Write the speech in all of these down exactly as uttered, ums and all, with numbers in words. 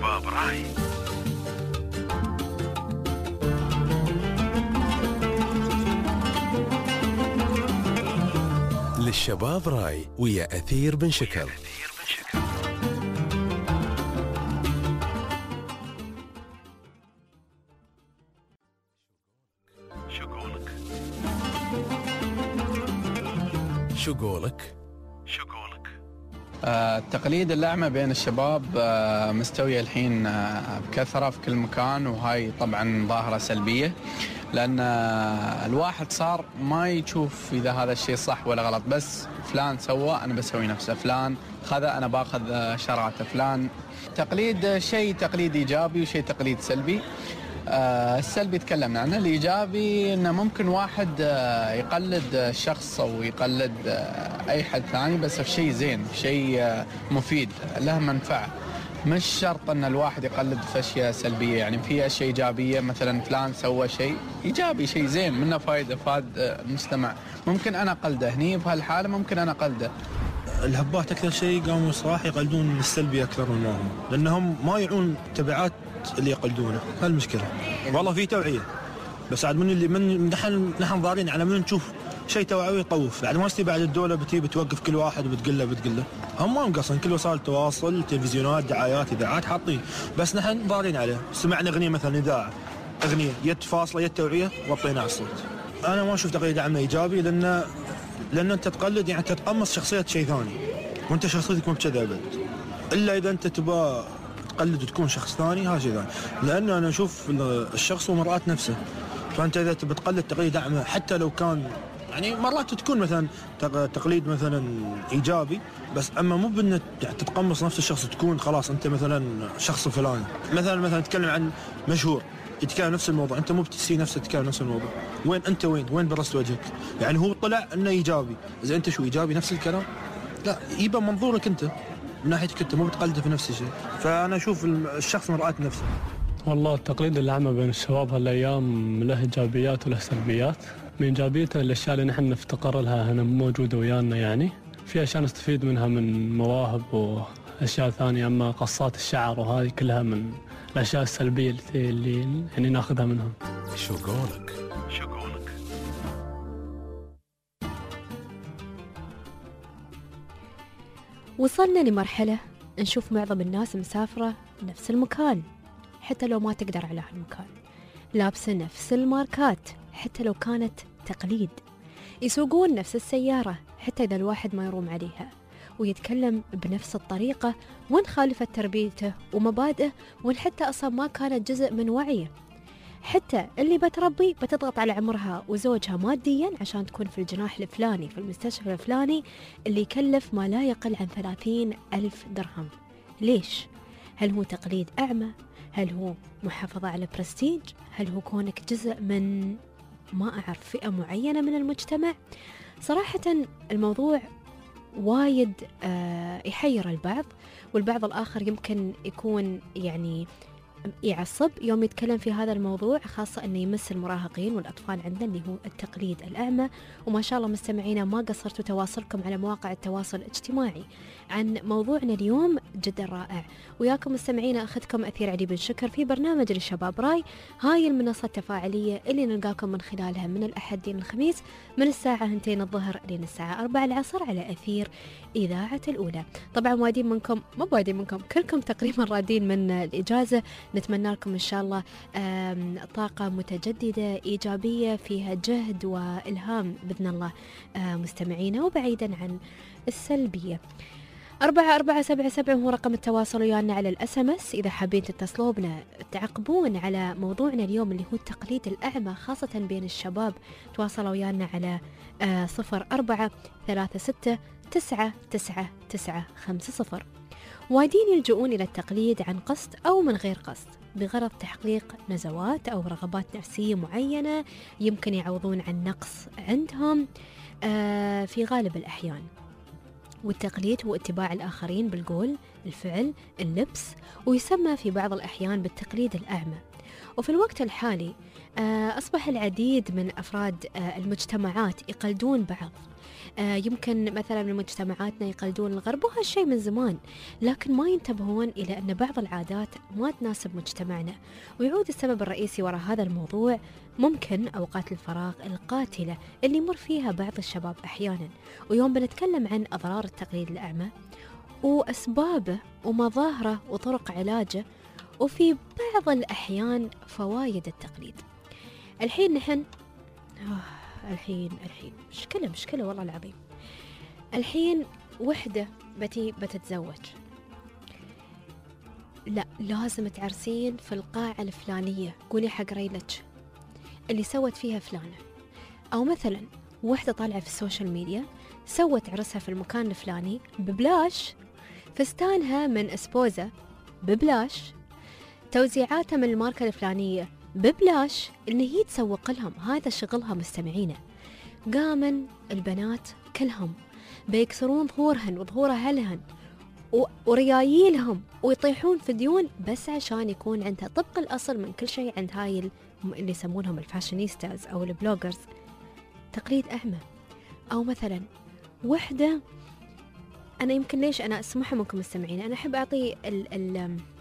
للشباب راي. للشباب راي ويا أثير بن شكر. شو قولك؟ شو قولك؟ شو قولك؟ آه، التقليد الأعمى بين الشباب آه، مستوية الحين آه، بكثرة في كل مكان، وهاي طبعا ظاهرة سلبية، لأن آه، الواحد صار ما يشوف إذا هذا الشيء صح ولا غلط، بس فلان سوى أنا بسوي نفسه، فلان خذ أنا باخذ آه، شراته، فلان. تقليد آه، شيء تقليد إيجابي وشيء تقليد سلبي. آه، السلبي تكلمنا عنه، الإيجابي إنه ممكن واحد آه، يقلد آه، شخص أو يقلد آه، أي حد ثاني، بس في شيء زين، في شيء آه، مفيد له منفعة. مش شرط أن الواحد يقلد في أشياء سلبية، يعني في أشياء إيجابية، مثلا فلان سوى شيء إيجابي، شيء زين منه فايدة، فاد آه، المجتمع، ممكن أنا قلده هني بهالحالة، ممكن أنا قلده. الهبات أكثر شيء قاموا صراحة يقلدون السلبي أكثر من ما هم، لأنهم ما يعون تبعات اللي يقلدونه، هالمشكلة. والله في توعية، بس عاد من اللي من نحن نحن ضارين على من نشوف شيء توعوي يطوف، بعد ما استي بعد الدولة بتي بتوقف كل واحد وبتقول له بتقول له، هم ما مقصرين، كل وسائل التواصل، تلفزيونات، دعايات، إذاعات حاطين، بس نحن ضارين عليه. سمعنا أغنية مثلا إذاعة، أغنية يد فاصلة يد توعية وطينا على الصوت. أنا ما أشوف تقليد عامة إيجابي، لأن لأن أنت تقلد يعني تتقمص شخصية شيء ثاني، وأنت شخصيتك مو بكذا أبد، إلا إذا أنت تبغى تقلد وتكون شخص ثاني، هذا شيء ثاني. لأن أنا أشوف الشخص هو مرآة نفسه، فأنت إذا تبي تقلد تقليد أعمى حتى لو كان يعني مرات تكون مثلا تقليد مثلا إيجابي، بس أما مو بأن تتقمص نفس الشخص، تكون خلاص أنت مثلا شخص فلاني. مثلا مثلا تتكلم عن مشهور يتكلم نفس الموضوع، أنت مو بتسي نفسك تتكلم نفس الموضوع، وين أنت وين وين برست وجهك؟ يعني هو طلع إنه إيجابي، إذا أنت شو إيجابي نفس الكلام؟ لا، يبقى منظورك أنت من ناحيتك أنت، مو بتقلده في نفس الشيء. فأنا أشوف الشخص مرآة نفسه. والله التقليد الأعمى بين الشباب هالأيام له إيجابيات وله سلبيات. من إيجابيته الأشياء اللي نحن نفتقر لها هنا موجودة ويانا، يعني في أشياء نستفيد منها من مواهب وأشياء ثانية، أما قصات الشعر وهذه كلها من الأشياء السلبية اللي يعني ناخذها منهم. شو قولك؟ شو قولك؟ وصلنا لمرحلة نشوف معظم الناس مسافرة نفس المكان حتى لو ما تقدر على هالمكان، لابسة نفس الماركات حتى لو كانت تقليد، يسوقون نفس السيارة حتى إذا الواحد ما يروم عليها، ويتكلم بنفس الطريقة وإن خالفت تربيته ومبادئه، وإن حتى أصلا ما كانت جزء من وعيه. حتى اللي بتربي بتضغط على عمرها وزوجها ماديا عشان تكون في الجناح الفلاني في المستشفى الفلاني اللي يكلف ما لا يقل عن ثلاثين ألف درهم. ليش؟ هل هو تقليد أعمى؟ هل هو محافظة على برستيج؟ هل هو كونك جزء من ما أعرف فئة معينة من المجتمع؟ صراحة الموضوع وايد آه يحير البعض، والبعض الآخر يمكن يكون يعني يعصب يوم يتكلم في هذا الموضوع، خاصة أنه يمس المراهقين والأطفال عندنا اللي هو التقليد الأعمى. وما شاء الله مستمعينا ما قصرتوا تواصلكم على مواقع التواصل الاجتماعي عن موضوعنا اليوم جدا رائع. وياكم مستمعينا أخذكم أثير علي بن شكر في برنامج للشباب راي، هاي المنصة التفاعلية اللي نلقاكم من خلالها من الأحد لين الخميس من الساعة اثنتين الظهر لين الساعة أربعة العصر على أثير إذاعة الأولى. طبعا وادين منكم مو وادين منكم كلكم تقريبا رادين من الإجازة، نتمنى لكم إن شاء الله طاقة متجددة إيجابية فيها جهد وإلهام بإذن الله مستمعينا، وبعيدا عن السلبية. أربعة أربعة سبعة سبعة هو رقم التواصل ويانا على الأس ام اس إذا حابين تتصلوا بنا تعقبون على موضوعنا اليوم اللي هو التقليد الأعمى خاصة بين الشباب. تواصلوا ويانا على صفر أربعة ثلاثة ستة تسعة تسعة تسعة خمسة صفر. وايدين يلجؤون إلى التقليد عن قصد أو من غير قصد بغرض تحقيق نزوات أو رغبات نفسية معينة، يمكن يعوضون عن نقص عندهم آه في غالب الأحيان. والتقليد هو اتباع الآخرين بالقول، الفعل، اللبس، ويسمى في بعض الأحيان بالتقليد الأعمى. وفي الوقت الحالي أصبح العديد من أفراد المجتمعات يقلدون بعض. يمكن مثلا من مجتمعاتنا يقلدون الغرب، وهالشيء من زمان، لكن ما ينتبهون إلى أن بعض العادات ما تناسب مجتمعنا. ويعود السبب الرئيسي وراء هذا الموضوع ممكن أوقات الفراغ القاتلة اللي يمر فيها بعض الشباب أحيانا. ويوم بنتكلم عن أضرار التقليد الأعمى وأسبابه ومظاهره وطرق علاجه، وفي بعض الأحيان فوائد التقليد. الحين نحن آه الحين الحين مشكلة مشكلة والله العظيم. الحين وحدة بتي بتتزوج، لا لازم تعرسين في القاعة الفلانية، قولي حق ريلك اللي سوت فيها فلانة. أو مثلا وحدة طالعة في السوشيال ميديا سوت عرسها في المكان الفلاني ببلاش، فستانها من اسبوزة ببلاش، توزيعاتها من الماركة الفلانية ببلاش، إن هي تسوق لهم، هذا شغلها مستمعينا. قامن البنات كلهم بيكسرون ظهورهن وظهور أهلهن وريايلهم ويطيحون في ديون بس عشان يكون عندها طبق الأصل من كل شيء عند هاي اللي يسمونهم الفاشينيستاز أو البلوجرز. تقليد أعمى. أو مثلا وحدة، أنا يمكن ليش أنا أسمعها منكم مستمعين، أنا أحب أعطي ال ال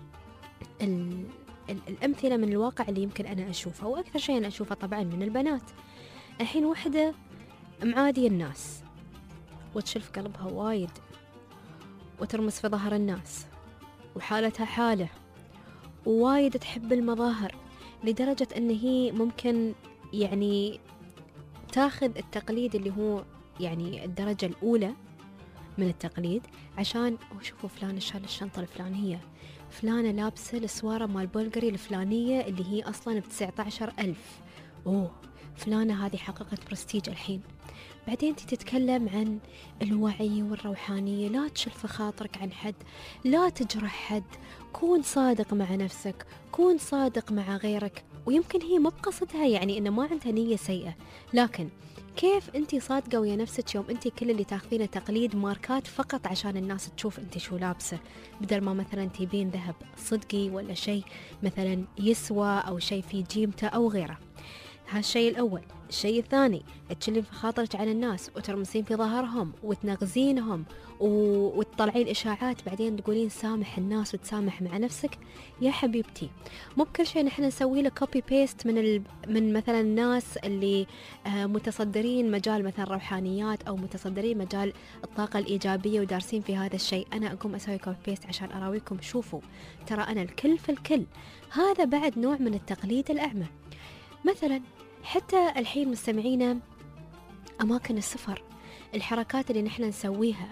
ال ال الأمثلة من الواقع اللي يمكن أنا أشوفها، وأكثر شيء أنا أشوفها طبعا من البنات. الحين وحدة معادية الناس وتشلف قلبها وايد وترمس في ظهر الناس وحالتها حالة ووايد تحب المظاهر، لدرجة أن هي ممكن يعني تاخذ التقليد اللي هو يعني الدرجة الأولى من التقليد، عشان وشوفوا فلانة شال الشنطة الفلانية، فلانة لابسة السوارة مال بولغري الفلانية اللي هي أصلا بتسعة عشر ألف، أوه فلانة هذه حققت برستيج الحين. بعدين تتكلم عن الوعي والروحانية، لا تشلف خاطرك عن حد، لا تجرح حد، كون صادق مع نفسك، كون صادق مع غيرك. ويمكن هي ما بقصدها يعني إنه ما عندها نية سيئة، لكن كيف أنتي صادقة ويا نفسك يوم أنتي كل اللي تاخذينه تقليد ماركات فقط عشان الناس تشوف أنتي شو لابسة، بدل ما مثلا تبين ذهب صدقي ولا شيء مثلا يسوى أو شيء فيه جيمته أو غيره. هالشيء الأول. الشيء الثاني، تشلين في خاطرك على الناس وترمسين في ظهرهم وتنغزينهم و... وتطلعين إشاعات، بعدين تقولين سامح الناس وتسامح مع نفسك. يا حبيبتي مو بكل شيء نحن نسوي له كوبي بيست من ال... من مثلا الناس اللي آه متصدرين مجال مثلا روحانيات أو متصدرين مجال الطاقة الإيجابية ودارسين في هذا الشيء، أنا أقوم أسوي كوبي بيست عشان أراويكم شوفوا ترى أنا الكل في الكل. هذا بعد نوع من التقليد الأعمى. مثلا حتى الحين مستمعينا أماكن السفر، الحركات اللي نحن نسويها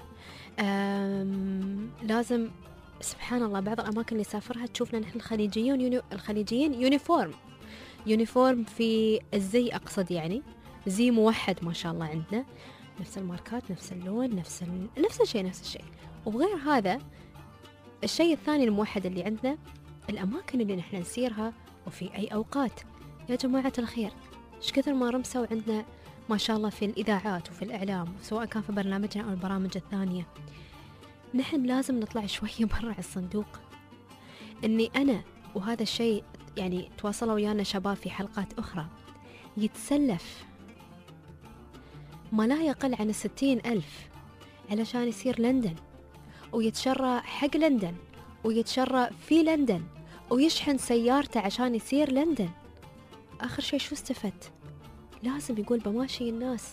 لازم سبحان الله بعض الأماكن اللي سافرها تشوفنا نحن الخليجيين يوني الخليجيين يونيفورم يونيفورم في الزي، أقصد يعني زي موحد ما شاء الله، عندنا نفس الماركات نفس اللون نفس ال... نفس الشيء نفس الشيء. وبغير هذا الشيء الثاني الموحد اللي عندنا الأماكن اللي نحن نسيرها وفي أي أوقات. يا جماعة الخير إيش كثر ما رمسوا عندنا ما شاء الله في الإذاعات وفي الإعلام، سواء كان في برنامجنا أو البرامج الثانية. نحن لازم نطلع شوية برا الصندوق. إني أنا وهذا الشيء يعني تواصلوا ويانا شباب في حلقات أخرى، يتسلف ما لا يقل عن الستين ألف علشان يصير لندن، ويتشرى حق لندن، ويتشرى في لندن، ويشحن سيارته عشان يصير لندن. آخر شيء شو استفدت؟ لازم يقول بماشي الناس.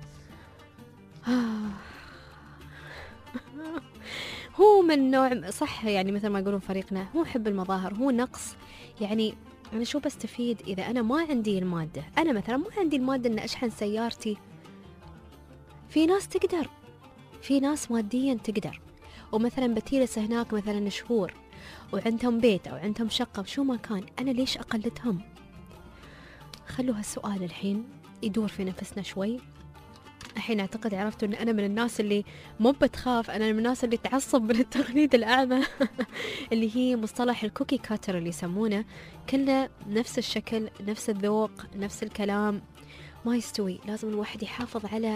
هو من نوع صح يعني مثل ما يقولون فريقنا، هو حب المظاهر، هو نقص. يعني أنا شو بستفيد إذا أنا ما عندي المادة؟ أنا مثلا ما عندي المادة أن أشحن سيارتي. في ناس تقدر، في ناس ماديا تقدر، ومثلا بتجلس هناك مثلا شهور وعندهم بيت أو عندهم شقة وشو ما كان، أنا ليش أقلدهم؟ خلوا هالسؤال الحين يدور في نفسنا شوي. الحين أعتقد عرفتوا أن أنا من الناس اللي مو بتخاف، أنا من الناس اللي تعصب من التقليد الأعمى اللي هي مصطلح الكوكي كاتر اللي يسمونه، كله نفس الشكل نفس الذوق نفس الكلام، ما يستوي. لازم الواحد يحافظ على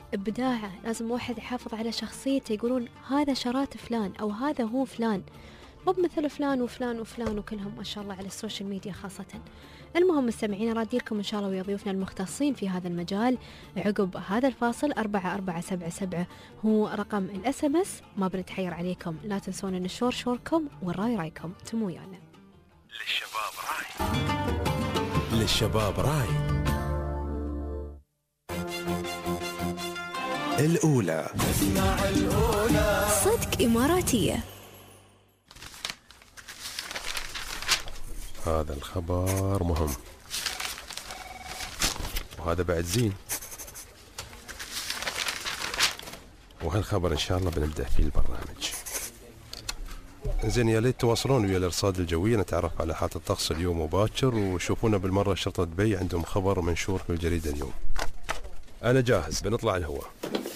إبداعه، لازم الواحد يحافظ على شخصيته. يقولون هذا شرات فلان أو هذا هو فلان، مو بمثل فلان وفلان وفلان وكلهم ما شاء الله على السوشيال ميديا خاصة. المهم مستمعين راديركم إن شاء الله ويا ضيوفنا المختصين في هذا المجال عقب هذا الفاصل. أربعة أربعة سبعة سبعة هو رقم الاس ام اس. ما بنتحير عليكم، لا تنسون النشور شوركم والراي رايكم. تمو ويانا. للشباب راي. للشباب راي. الأولى. اسمع الأولى. صدق إماراتية. هذا الخبر مهم وهذا بعد زين، وهالخبر إن شاء الله بنبدأ فيه البرنامج. زين، يا ليت تواصلون ويا الأرصاد الجوية نتعرف على حالة الطقس اليوم وباكر، وشوفونا بالمرة شرطة دبي عندهم خبر منشور في الجريدة اليوم. أنا جاهز، بنطلع الهواء.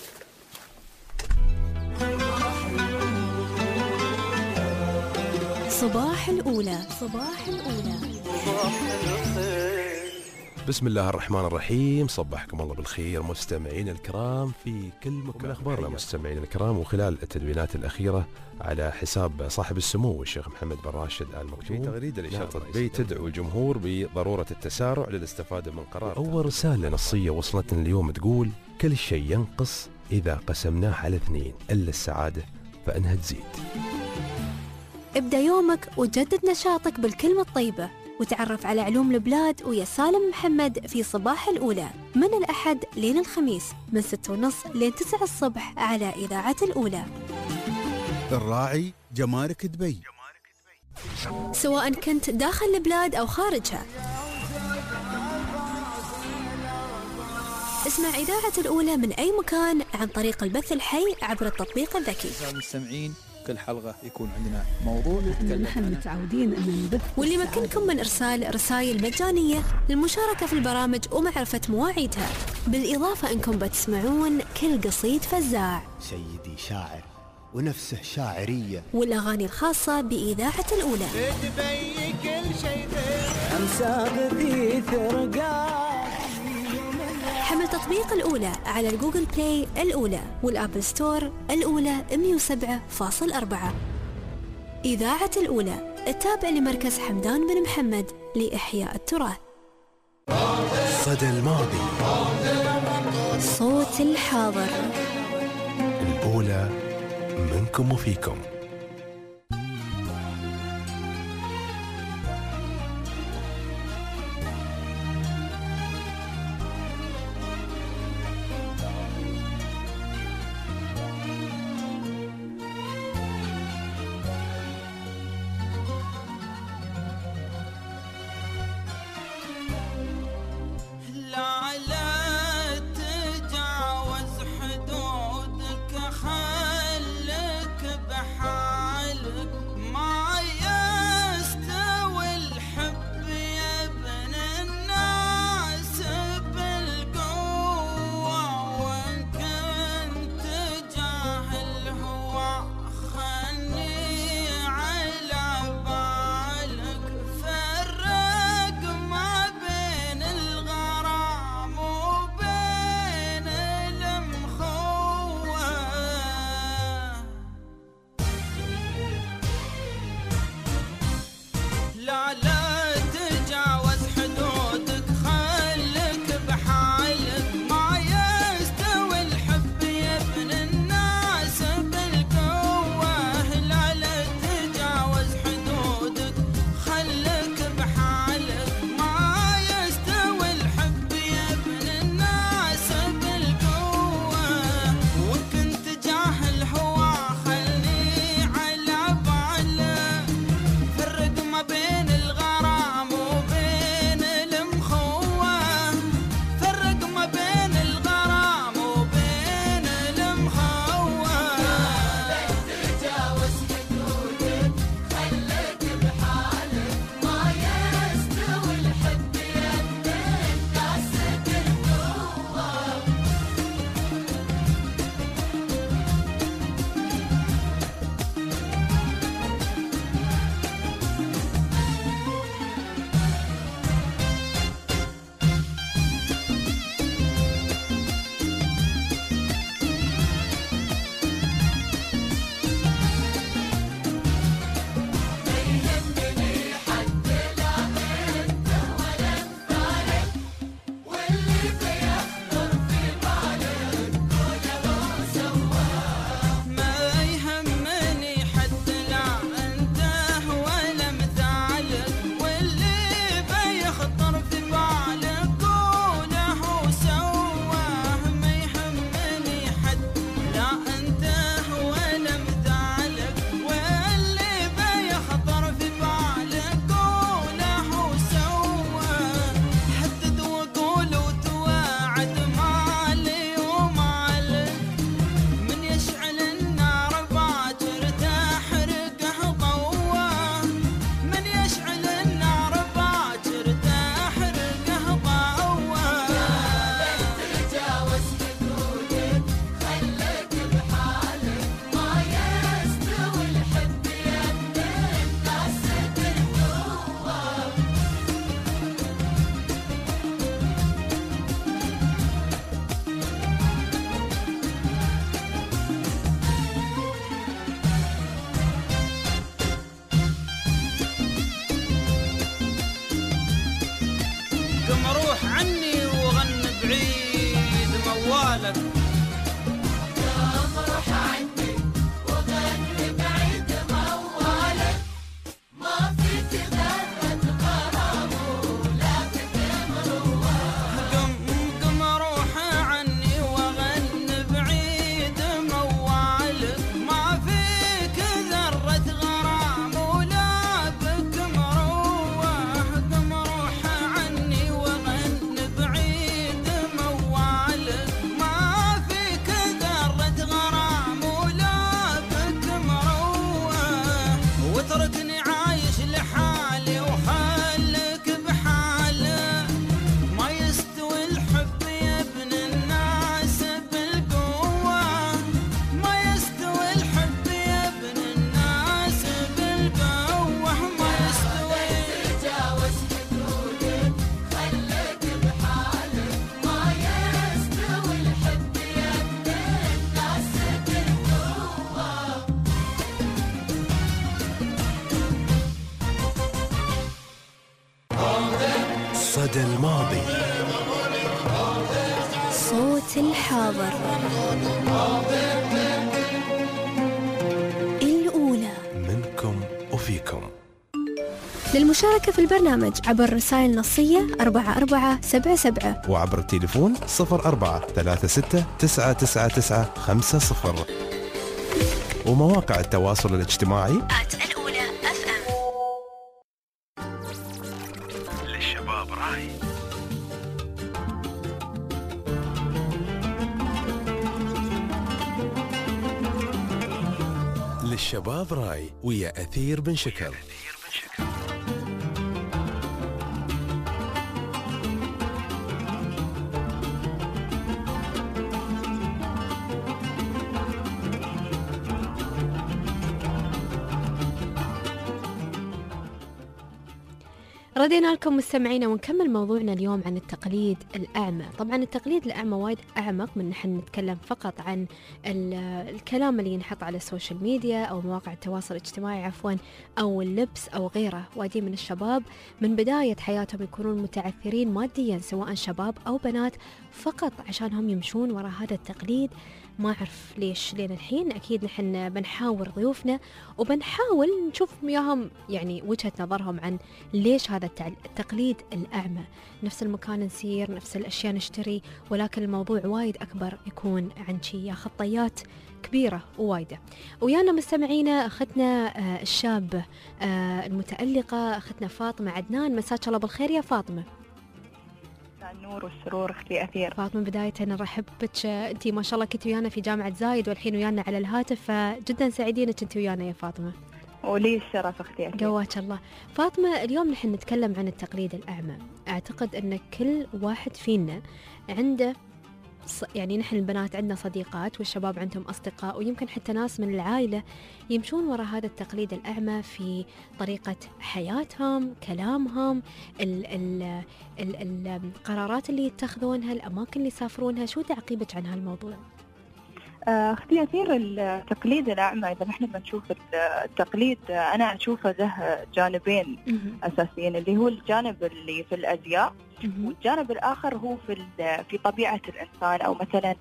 صباح الأولى. صباح الأولى. بسم الله الرحمن الرحيم. صبحكم الله بالخير مستمعين الكرام في كل مكان. أخبارنا مستمعين الكرام، وخلال التدوينات الأخيرة على حساب صاحب السمو الشيخ محمد بن راشد آل مكتوم في تغريدة لشرطة دبي تدعو الجمهور بضرورة التسارع للاستفادة من قرار. أول رسالة نصية وصلتنا اليوم تقول: كل شيء ينقص إذا قسمناه على اثنين، إلا السعادة فإنها تزيد. ابدأ يومك وجدد نشاطك بالكلمة الطيبة، وتعرف على علوم البلاد ويا سالم محمد في صباح الأولى من الأحد لين الخميس من ستة ونص لين تسعة الصبح على إذاعة الأولى. الراعي جمارك دبي. سواء كنت داخل البلاد أو خارجها، اسمع إذاعة الأولى من أي مكان عن طريق البث الحي عبر التطبيق الذكي. المستمعين كل حلقة يكون عندنا موضوع نتكلم نحن متعودين أن نبث، واللي يمكنكم من إرسال رسائل مجانية للمشاركة في البرامج ومعرفة مواعيدها، بالإضافة أنكم بتسمعون كل قصيد فزاع، سيدي شاعر ونفسه شاعرية، والأغاني الخاصة بإذاعة الأولى. تبي كل شيء حمل تطبيق الأولى على الجوجل بلاي الأولى والآبل ستور الأولى مية وسبعة فاصلة أربعة. إذاعة الأولى التابع لمركز حمدان بن محمد لإحياء التراث. صدى الماضي. صوت الحاضر. الأولى منكم وفيكم. تجاوز حدودك خلك بحر مدى الماضي. صوت الحاضر. الأولى منكم وفيكم. للمشاركة في البرنامج عبر رسائل نصية أربعة أربعة سبعة سبعة وعبر التليفون صفر أربعة ثلاثة ستة تسعة تسعة تسعة خمسة صفر ومواقع التواصل الاجتماعي الأولى أف أم. للشباب راي. للشباب راي ويا أثير بن شكر. ردينا لكم مستمعينا ونكمل موضوعنا اليوم عن التقليد الأعمى. طبعا التقليد الأعمى وايد أعمق من نحن نتكلم فقط عن الكلام اللي ينحط على السوشيال ميديا أو مواقع التواصل الاجتماعي عفوا أو اللبس أو غيره. وايدين من الشباب من بداية حياتهم يكونون متعثرين ماديا سواء شباب أو بنات فقط عشانهم يمشون وراء هذا التقليد. ما أعرف ليش لين الحين. أكيد نحن بنحاور ضيوفنا وبنحاول نشوف وياهم يعني وجهة نظرهم عن ليش هذا التقليد الأعمى. نفس المكان نسير، نفس الأشياء نشتري، ولكن الموضوع وايد أكبر يكون عن شيء ياخذ طيات كبيرة ووايدة. ويانا مستمعينا أختنا الشابة المتألقة أختنا فاطمة عدنان. مساك الله بالخير يا فاطمة. النور والسرور اختي أثير. فاطمة بداية نرحب بك. انت ما شاء الله كنت ويانا في جامعة زايد والحين ويانا على الهاتف، فجدا سعيدينك انت ويانا يا فاطمة. ولي الشرف اختي أثير. قواك الله. فاطمة اليوم نحن نتكلم عن التقليد الأعمى. اعتقد ان كل واحد فينا عنده يعني نحن البنات عندنا صديقات والشباب عندهم أصدقاء ويمكن حتى ناس من العائلة يمشون وراء هذا التقليد الأعمى في طريقة حياتهم، كلامهم، ال ال ال القرارات اللي يتخذونها، الأماكن اللي يسافرونها. شو تعقيبك عن هالموضوع؟ أختي أثير التقليد الأعمى إذا نحن بنشوف التقليد أنا أشوفه له جانبين أساسيين، اللي هو الجانب اللي في الأزياء والجانب الآخر هو في في طبيعة الإنسان أو مثلا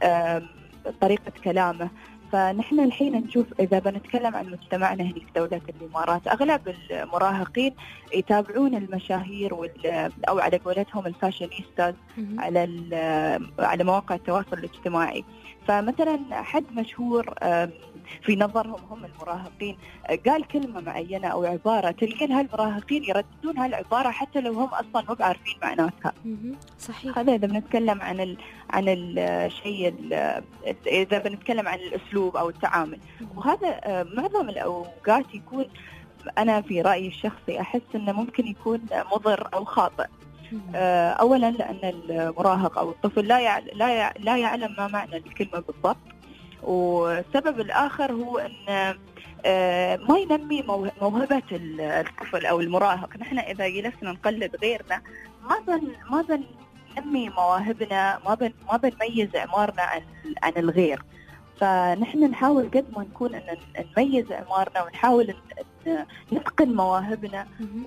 طريقة كلامه. فنحن الحين نشوف إذا بنتكلم عن مجتمعنا هنا في دولة الإمارات أغلب المراهقين يتابعون المشاهير أو على قولتهم الفاشينيستاز على على مواقع التواصل الاجتماعي. فمثلا حد مشهور في نظرهم هم المراهقين قال كلمة معينة أو عبارة، تلقين هالمراهقين يرددون هالعبارة حتى لو هم أصلا مو عارفين معناتها. صحيح. هذا إذا بنتكلم عن ال عن الشيء إذا بنتكلم عن الأسلوب أو التعامل. وهذا معظم الأوقات يكون أنا في رأيي الشخصي أحس إنه ممكن يكون مضر أو خاطئ. أولا لأن المراهق أو الطفل لا لا لا يعلم ما معنى الكلمة بالضبط، والسبب الآخر هو أن ما ينمي موهبة الطفل أو المراهق. نحن إذا جلسنا نقلد غيرنا ما بن ما بننمي مواهبنا، ما بن ما بنميز أعمارنا عن عن الغير. فنحن نحاول قد ما نكون أن نميز أعمارنا ونحاول أن نتقن مواهبنا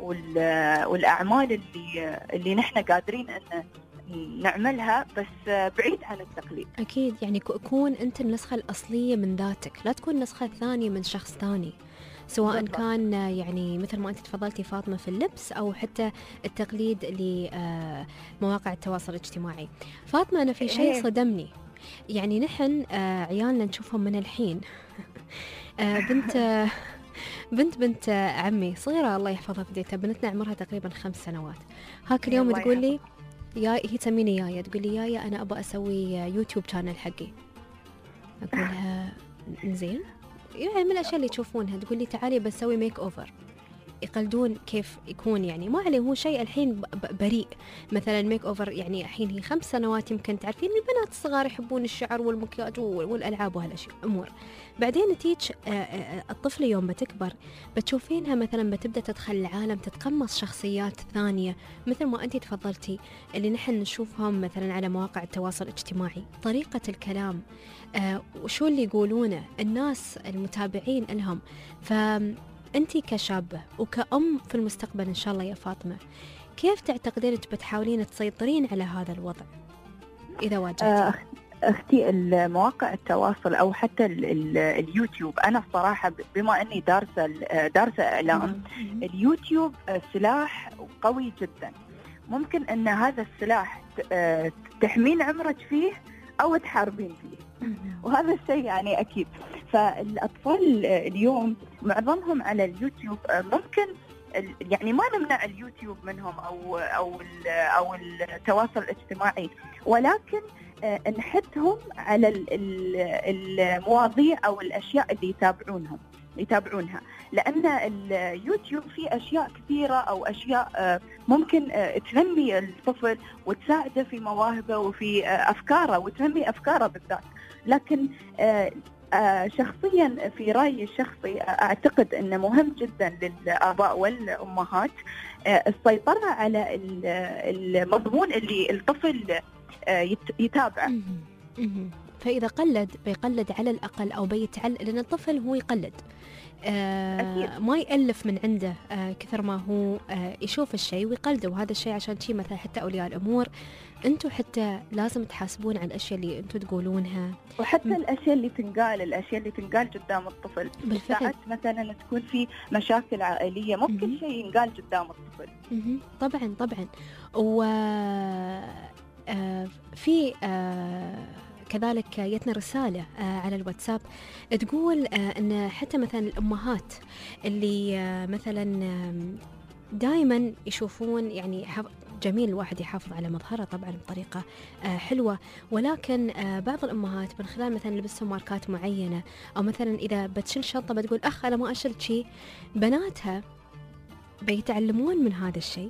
والأعمال اللي اللي نحن قادرين أن نعملها بس بعيد عن التقليد. أكيد يعني كون أنت النسخة الأصلية من ذاتك، لا تكون نسخة ثانية من شخص ثاني، سواء بالضبط. كان يعني مثل ما أنت تفضلتي فاطمة في اللبس أو حتى التقليد لمواقع التواصل الاجتماعي. فاطمة أنا في شيء صدمني، يعني نحن عيالنا نشوفهم من الحين بنت بنت بنت عمي صغيرة الله يحفظها في ديتها، بنتنا عمرها تقريبا خمس سنوات. هاك اليوم تقول لي يا هي تسميني يايا، تقول لي يايا أنا أبغى أسوي يوتيوب شانل حقي. أقولها زين، يعني من الأشياء اللي تشوفونها. تقول لي تعالي بسوي ميك أوفر، يقلدون كيف يكون يعني ما عليه، هو شيء الحين بريء. مثلا ميك أوفر يعني الحين هي خمس سنوات، يمكن تعرفين البنات الصغار يحبون الشعر والمكياج والألعاب وهالأشياء أمور. بعدين تيج الطفل يوم بتكبر بتشوفينها مثلا بتبدأ تدخل العالم، تتقمص شخصيات ثانية مثل ما أنتي تفضلتي اللي نحن نشوفهم مثلا على مواقع التواصل الاجتماعي، طريقة الكلام آه وشو اللي يقولونه الناس المتابعين لهم. فأنتي كشابة وكأم في المستقبل إن شاء الله يا فاطمة، كيف تعتقدين أنت بتحاولين تسيطرين على هذا الوضع إذا واجهتي؟ آه أختي، المواقع التواصل أو حتى ال ال اليوتيوب، أنا الصراحة بما أني دارسة دارسة إعلام، اليوتيوب سلاح قوي جدا. ممكن أن هذا السلاح تحمين عمرك فيه أو تحاربين فيه، وهذا الشيء يعني أكيد. فالأطفال اليوم معظمهم على اليوتيوب، ممكن يعني ما نمنع اليوتيوب منهم أو أو أو التواصل الاجتماعي، ولكن نحثهم على المواضيع أو الأشياء اللي يتابعونهم يتابعونها، لأن اليوتيوب فيه أشياء كثيرة أو أشياء ممكن تنمي الطفل وتساعده في مواهبه وفي أفكاره وتنمي أفكاره بالذات. لكن شخصيا في رأيي الشخصي أعتقد أنه مهم جدا للآباء والأمهات السيطرة على المضمون اللي الطفل يتابعه. فإذا قلد بيقلد على الأقل أو بيتعلم، لأن الطفل هو يقلد آه ما يألف من عنده آه كثر ما هو آه يشوف الشيء ويقلده. وهذا الشيء عشان شيء مثلا حتى أولياء الأمور أنتوا حتى لازم تحاسبون على الأشياء اللي أنتوا تقولونها، وحتى م- الأشياء اللي تنقال الأشياء اللي تنقال قدام الطفل. بالفعل مثلا تكون في مشاكل عائلية، مو كل شيء ينقال قدام الطفل. م- طبعا طبعا. و آه في آه كذلك جتنا رسالة آه على الواتساب تقول آه أن حتى مثلا الأمهات اللي آه مثلا آه دائما يشوفون، يعني جميل الواحد يحافظ على مظهره طبعا بطريقة آه حلوة، ولكن آه بعض الأمهات من خلال مثلا لبسهم ماركات معينة، أو مثلا إذا بتشيل شنطة بتقول أخ أنا ما أشيل شيء، بناتها بيتعلمون من هذا الشيء.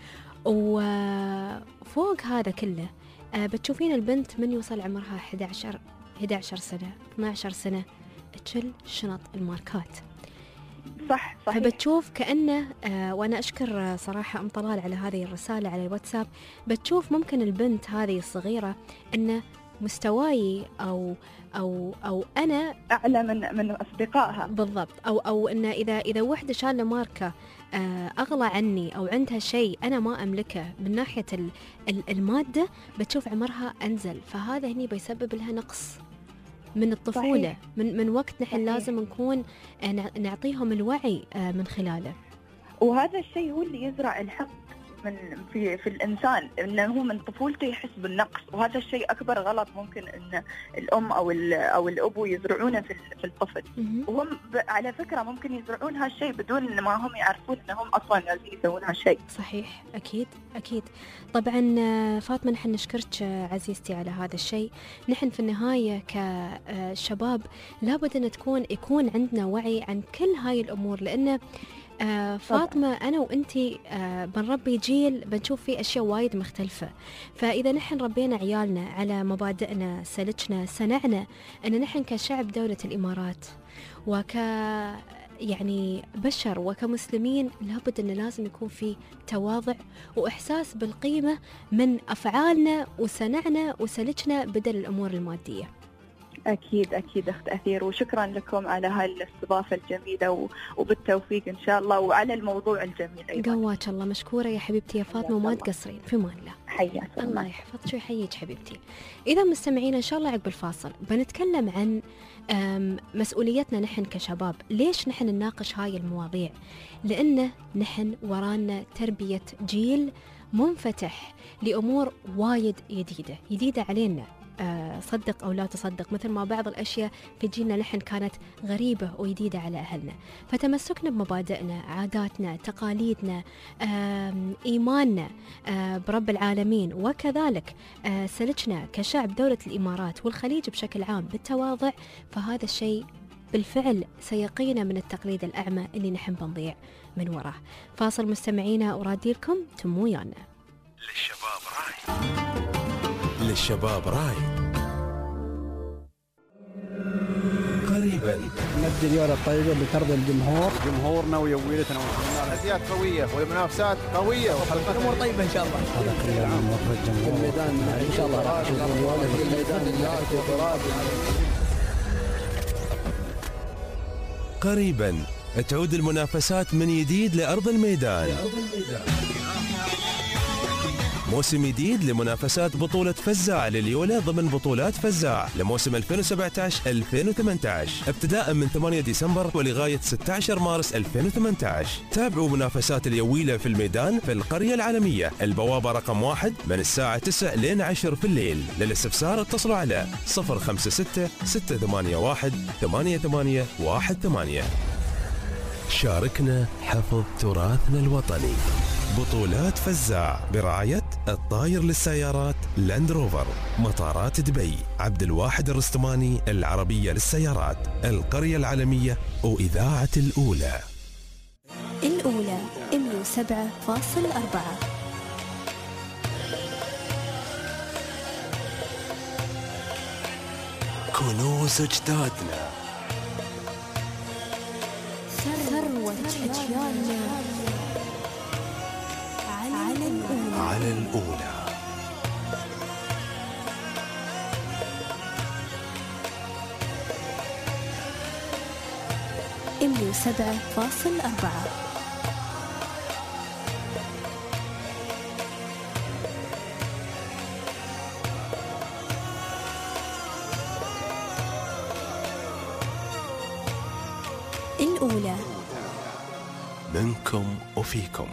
وفوق هذا كله آه بتشوفين البنت من يوصل عمرها أحد عشر أحد عشر سنة اثنا عشر سنة تشيل شنط الماركات. صح صحيح. فبتشوف كأنه آه وأنا أشكر صراحة أم طلال على هذه الرسالة على الواتساب، بتشوف ممكن البنت هذه الصغيرة أن مستواي أو أو أو أنا أعلى من من أصدقائها. بالضبط. أو أو إن إذا إذا وحدة شالة ماركة أغلى عني أو عندها شيء أنا ما أملكه من ناحية المادة، بتشوف عمرها أنزل، فهذا هني بيسبب لها نقص من الطفولة. صحيح. من من وقت نحن لازم نكون نعطيهم الوعي من خلاله. وهذا الشيء هو اللي يزرع الحق من في في الإنسان، إنه هو من طفولته يحس بالنقص، وهذا الشيء أكبر غلط ممكن إن الأم أو أو الأبو يزرعونه في في الطفل. وهم على فكرة ممكن يزرعون هالشيء بدون ما هم يعرفون إنهم أصلاً لازم يسوون هالشيء. صحيح، أكيد أكيد. طبعاً فاطمة نحن نشكرك عزيزتي على هذا الشيء. نحن في النهاية كشباب لابد أن تكون يكون عندنا وعي عن كل هاي الأمور، لأن آه فاطمة أنا وأنتي آه بنربي جيل بنشوف فيه أشياء وايد مختلفة. فإذا نحن ربينا عيالنا على مبادئنا سلكنا سنعنا أن نحن كشعب دولة الإمارات وك يعني بشر وكمسلمين لابد أن لازم يكون في تواضع وإحساس بالقيمة من أفعالنا وسنعنا وسلكنا بدل الأمور المادية. أكيد أكيد أخت أثير، وشكرا لكم على هاي الاستضافة الجميلة وبالتوفيق إن شاء الله وعلى الموضوع الجميل أيضا. قواك الله. مشكورة يا حبيبتي يا فاطمة وما تقصرين في مان الله. حياك الله يحفظك ويحييك حبيبتي. إذا مستمعين إن شاء الله عقب الفاصل بنتكلم عن مسؤوليتنا نحن كشباب. ليش نحن نناقش هاي المواضيع؟ لأنه نحن ورانا تربية جيل منفتح لأمور وايد جديدة جديدة علينا، أه صدق أو لا تصدق، مثل ما بعض الأشياء في جيلنا نحن كانت غريبة وجديدة على أهلنا. فتمسكنا بمبادئنا، عاداتنا، تقاليدنا، إيماننا أه برب العالمين، وكذلك أه سلكنا كشعب دولة الإمارات والخليج بشكل عام بالتواضع، فهذا الشيء بالفعل سيقينا من التقليد الأعمى اللي نحن بنضيع من وراه. فاصل مستمعينا ورادي لكم تموا ويانا. للشباب راي للشباب راي قريبا نبدي اليوم الطيبة بترضي الجمهور. جمهورنا ويويلتنا أزياء قوية والمنافسات قوية وحلقات الأمور طيبة إن شاء الله. هذا كل عام وفر الجمهور الميدان إن شاء الله راح نشوف الميدان. قريبا تعود المنافسات من جديد لأرض الميدان. موسم جديد لمنافسات بطولة فزاع لليولا ضمن بطولات فزاع لموسم ألفين وسبعة عشر ألفين وثمانية عشر ابتداء من ثمانية ديسمبر ولغاية ستة عشر مارس ألفين وثمانية عشر. تابعوا منافسات اليويلة في الميدان في القرية العالمية، البوابة رقم واحد من الساعة تسعة لين عشرة في الليل. للاستفسار اتصلوا على صفر خمسة ستة ستة ثمانية واحد ثمانية ثمانية واحد ثمانية. شاركنا حفظ تراثنا الوطني. بطولات فزاع برعاية الطاير للسيارات لاند روفر، مطارات دبي، عبد الواحد الرستماني العربية للسيارات، القرية العالمية وإذاعة الأولى. الأولى مئة وسبعة فاصل أربعة. كنوز أجدادنا، ثروة أجيالنا على الأولى. على الأولى. مئة وسبعة فاصل أربعة. الأولى منكم وفيكم.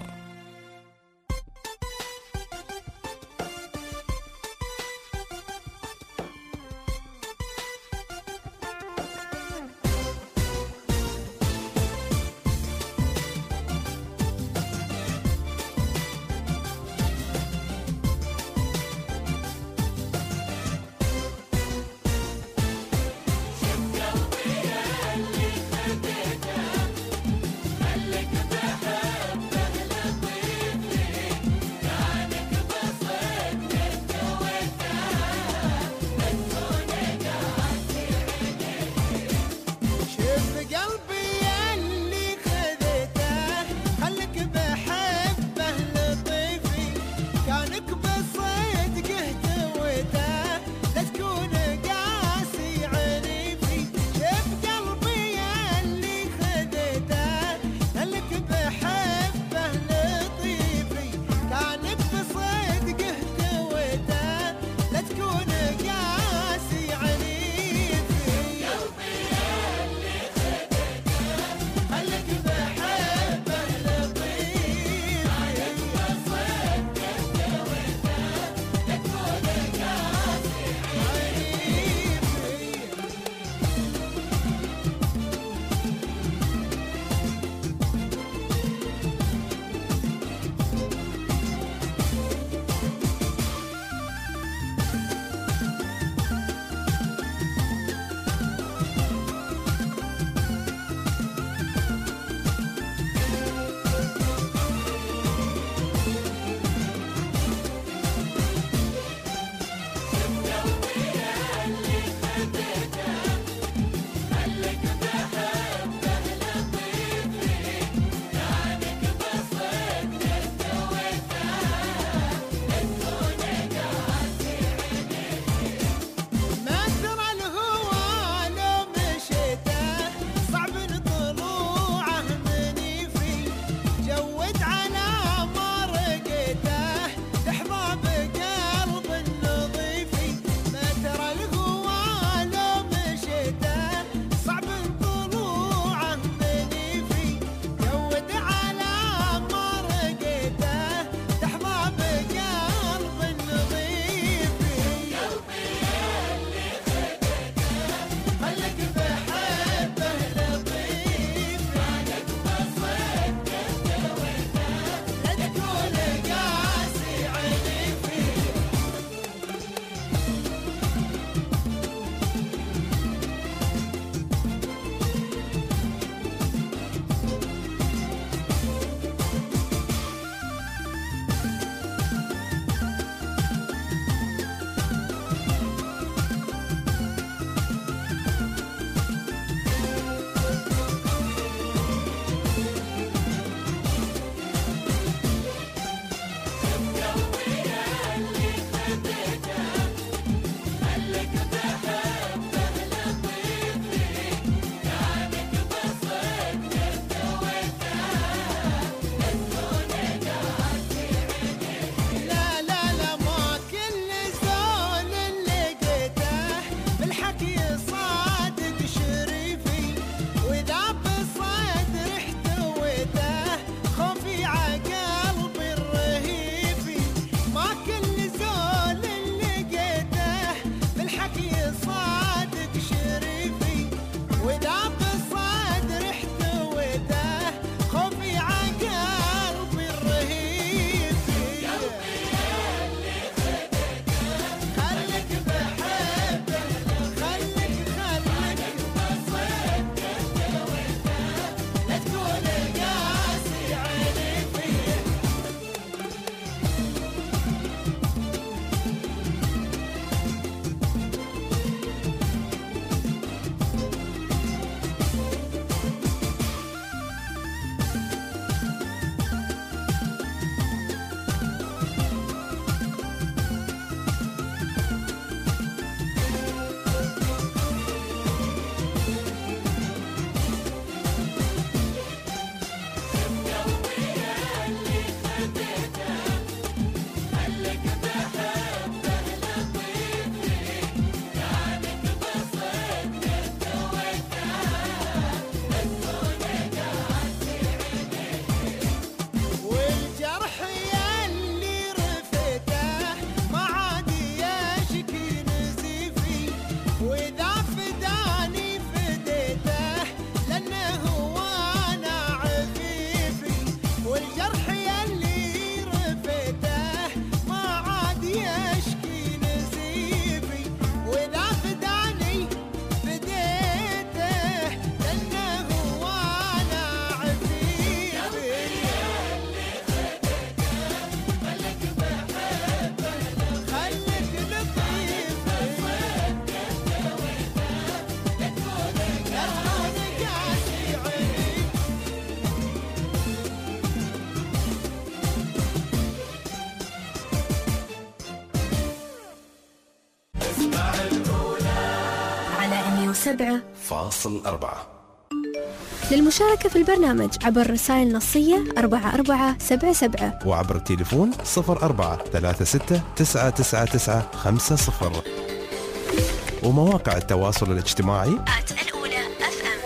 سبعة فاصل أربعة. للمشاركة في البرنامج عبر رسائل نصية أربعة أربعة سبعة سبعة وعبر التليفون صفر أربعة ثلاثة ستة تسعة تسعة تسعة خمسة صفر ومواقع التواصل الاجتماعي الأولى أف أم.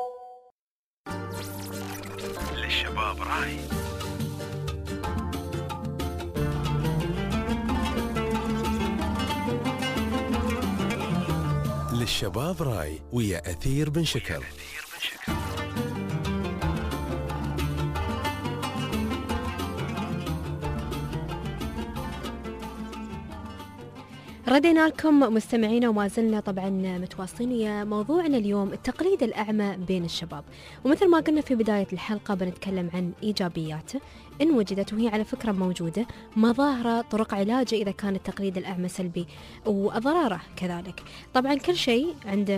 للشباب راي. للشباب راي ويا أثير بن شكر. ردينا لكم مستمعينا وما زلنا طبعا متواصلين ويا موضوعنا اليوم التقليد الأعمى بين الشباب. ومثل ما قلنا في بداية الحلقة بنتكلم عن إيجابياته إن وجدت، وهي على فكرة موجودة، مظاهره، طرق علاجه إذا كان التقليد الأعمى سلبي، وأضراره كذلك. طبعا كل شيء عنده،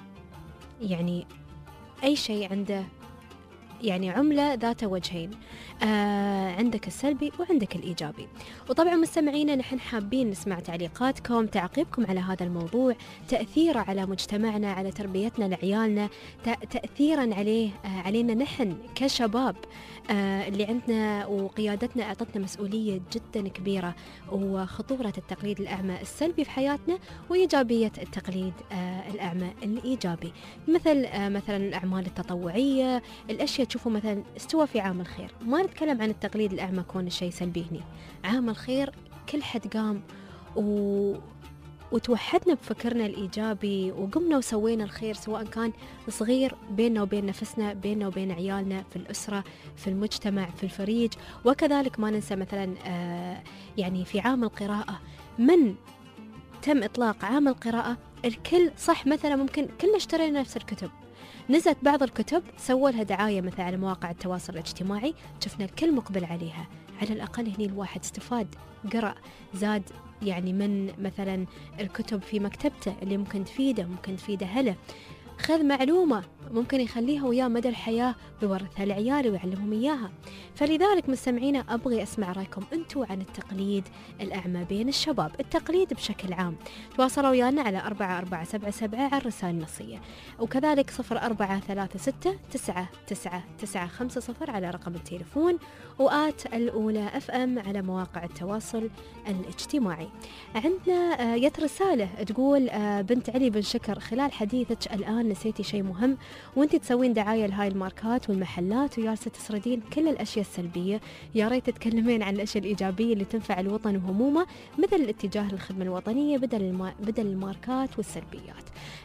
يعني أي شيء عنده يعني عملة ذات وجهين، آه عندك السلبي وعندك الإيجابي. وطبعا مستمعينا نحن حابين نسمع تعليقاتكم، تعقيبكم على هذا الموضوع، تأثيره على مجتمعنا، على تربيتنا لعيالنا، تأثيرا عليه آه علينا نحن كشباب آه اللي عندنا وقيادتنا أعطتنا مسؤولية جدا كبيرة، وخطورة التقليد الأعمى السلبي في حياتنا وإيجابية التقليد آه الأعمى الإيجابي، مثل آه مثلا الأعمال التطوعية، الأشياء تشوفوا مثلا استوى في عام الخير. ما نتكلم عن التقليد الأعمى كون شيء سلبي هنا، عام الخير كل حد قام و... وتوحدنا بفكرنا الإيجابي وقمنا وسوينا الخير، سواء كان صغير بيننا وبين نفسنا، بيننا وبين عيالنا، في الأسرة، في المجتمع، في الفريج. وكذلك ما ننسى مثلا آه يعني في عام القراءة، من تم إطلاق عام القراءة الكل صح مثلا ممكن كلنا اشترينا نفس الكتب، نزلت بعض الكتب سووا لها دعاية مثلا على مواقع التواصل الاجتماعي، شفنا الكل مقبل عليها، على الأقل هني الواحد استفاد، قرأ، زاد يعني من مثلا الكتب في مكتبته اللي ممكن تفيده، ممكن تفيده هلا، خذ معلومة ممكن يخليها وياه مدى الحياة ويورثها لعياله ويعلمهم إياها. فلذلك مستمعينا أبغي أسمع رأيكم أنتوا عن التقليد الأعمى بين الشباب، التقليد بشكل عام. تواصلوا ويانا على أربعة أربعة سبعة سبعة على الرسائل النصية، وكذلك صفر أربعة ثلاثة ستة تسعة تسعة تسعة خمسة صفر على رقم التليفون، وآت الأولى أف أم على مواقع التواصل الاجتماعي. عندنا يت رسالة تقول بنت علي بن شكر، خلال حديثك الآن نسيتي شيء مهم، وانت تسوين دعاية لهاي الماركات والمحلات وجالسة تسردين كل الأشياء السلبية، يا ريت تتكلمين عن الأشياء الإيجابية اللي تنفع الوطن وهمومه، مثل الاتجاه للخدمة الوطنية بدل الما... بدل الماركات والسلبيات.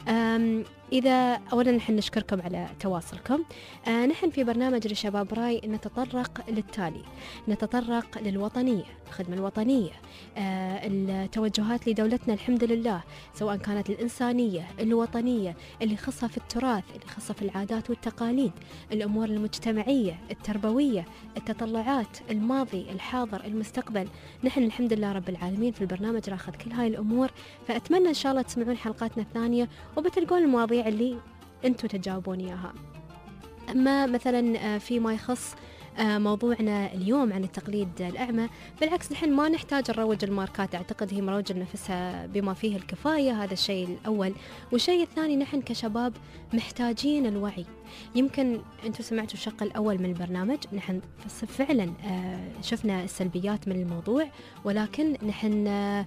إذا أولا نحن نشكركم على تواصلكم. آه نحن في برنامج للشباب راي نتطرق للتالي، نتطرق للوطنية، الخدمة الوطنية، آه التوجهات لدولتنا الحمد لله، سواء كانت الإنسانية، الوطنية، اللي خصها في التراث، اللي خصها في العادات والتقاليد، الأمور المجتمعية، التربوية، التطلعات، الماضي، الحاضر، المستقبل. نحن الحمد لله رب العالمين في البرنامج راخذ كل هاي الأمور، فأتمنى إن شاء الله تسمعون حلقاتنا الثانية وبتلقون المواضيع اللي أنتوا تجاوبون إياها. أما مثلا فيما يخص موضوعنا اليوم عن التقليد الأعمى، بالعكس نحن ما نحتاج نروج الماركات، أعتقد هي مروجة لنفسها بما فيه الكفاية، هذا الشيء الأول. والشيء الثاني نحن كشباب محتاجين الوعي. يمكن أنتم سمعتوا الشق الأول من البرنامج، نحن فعلا شفنا السلبيات من الموضوع، ولكن نحن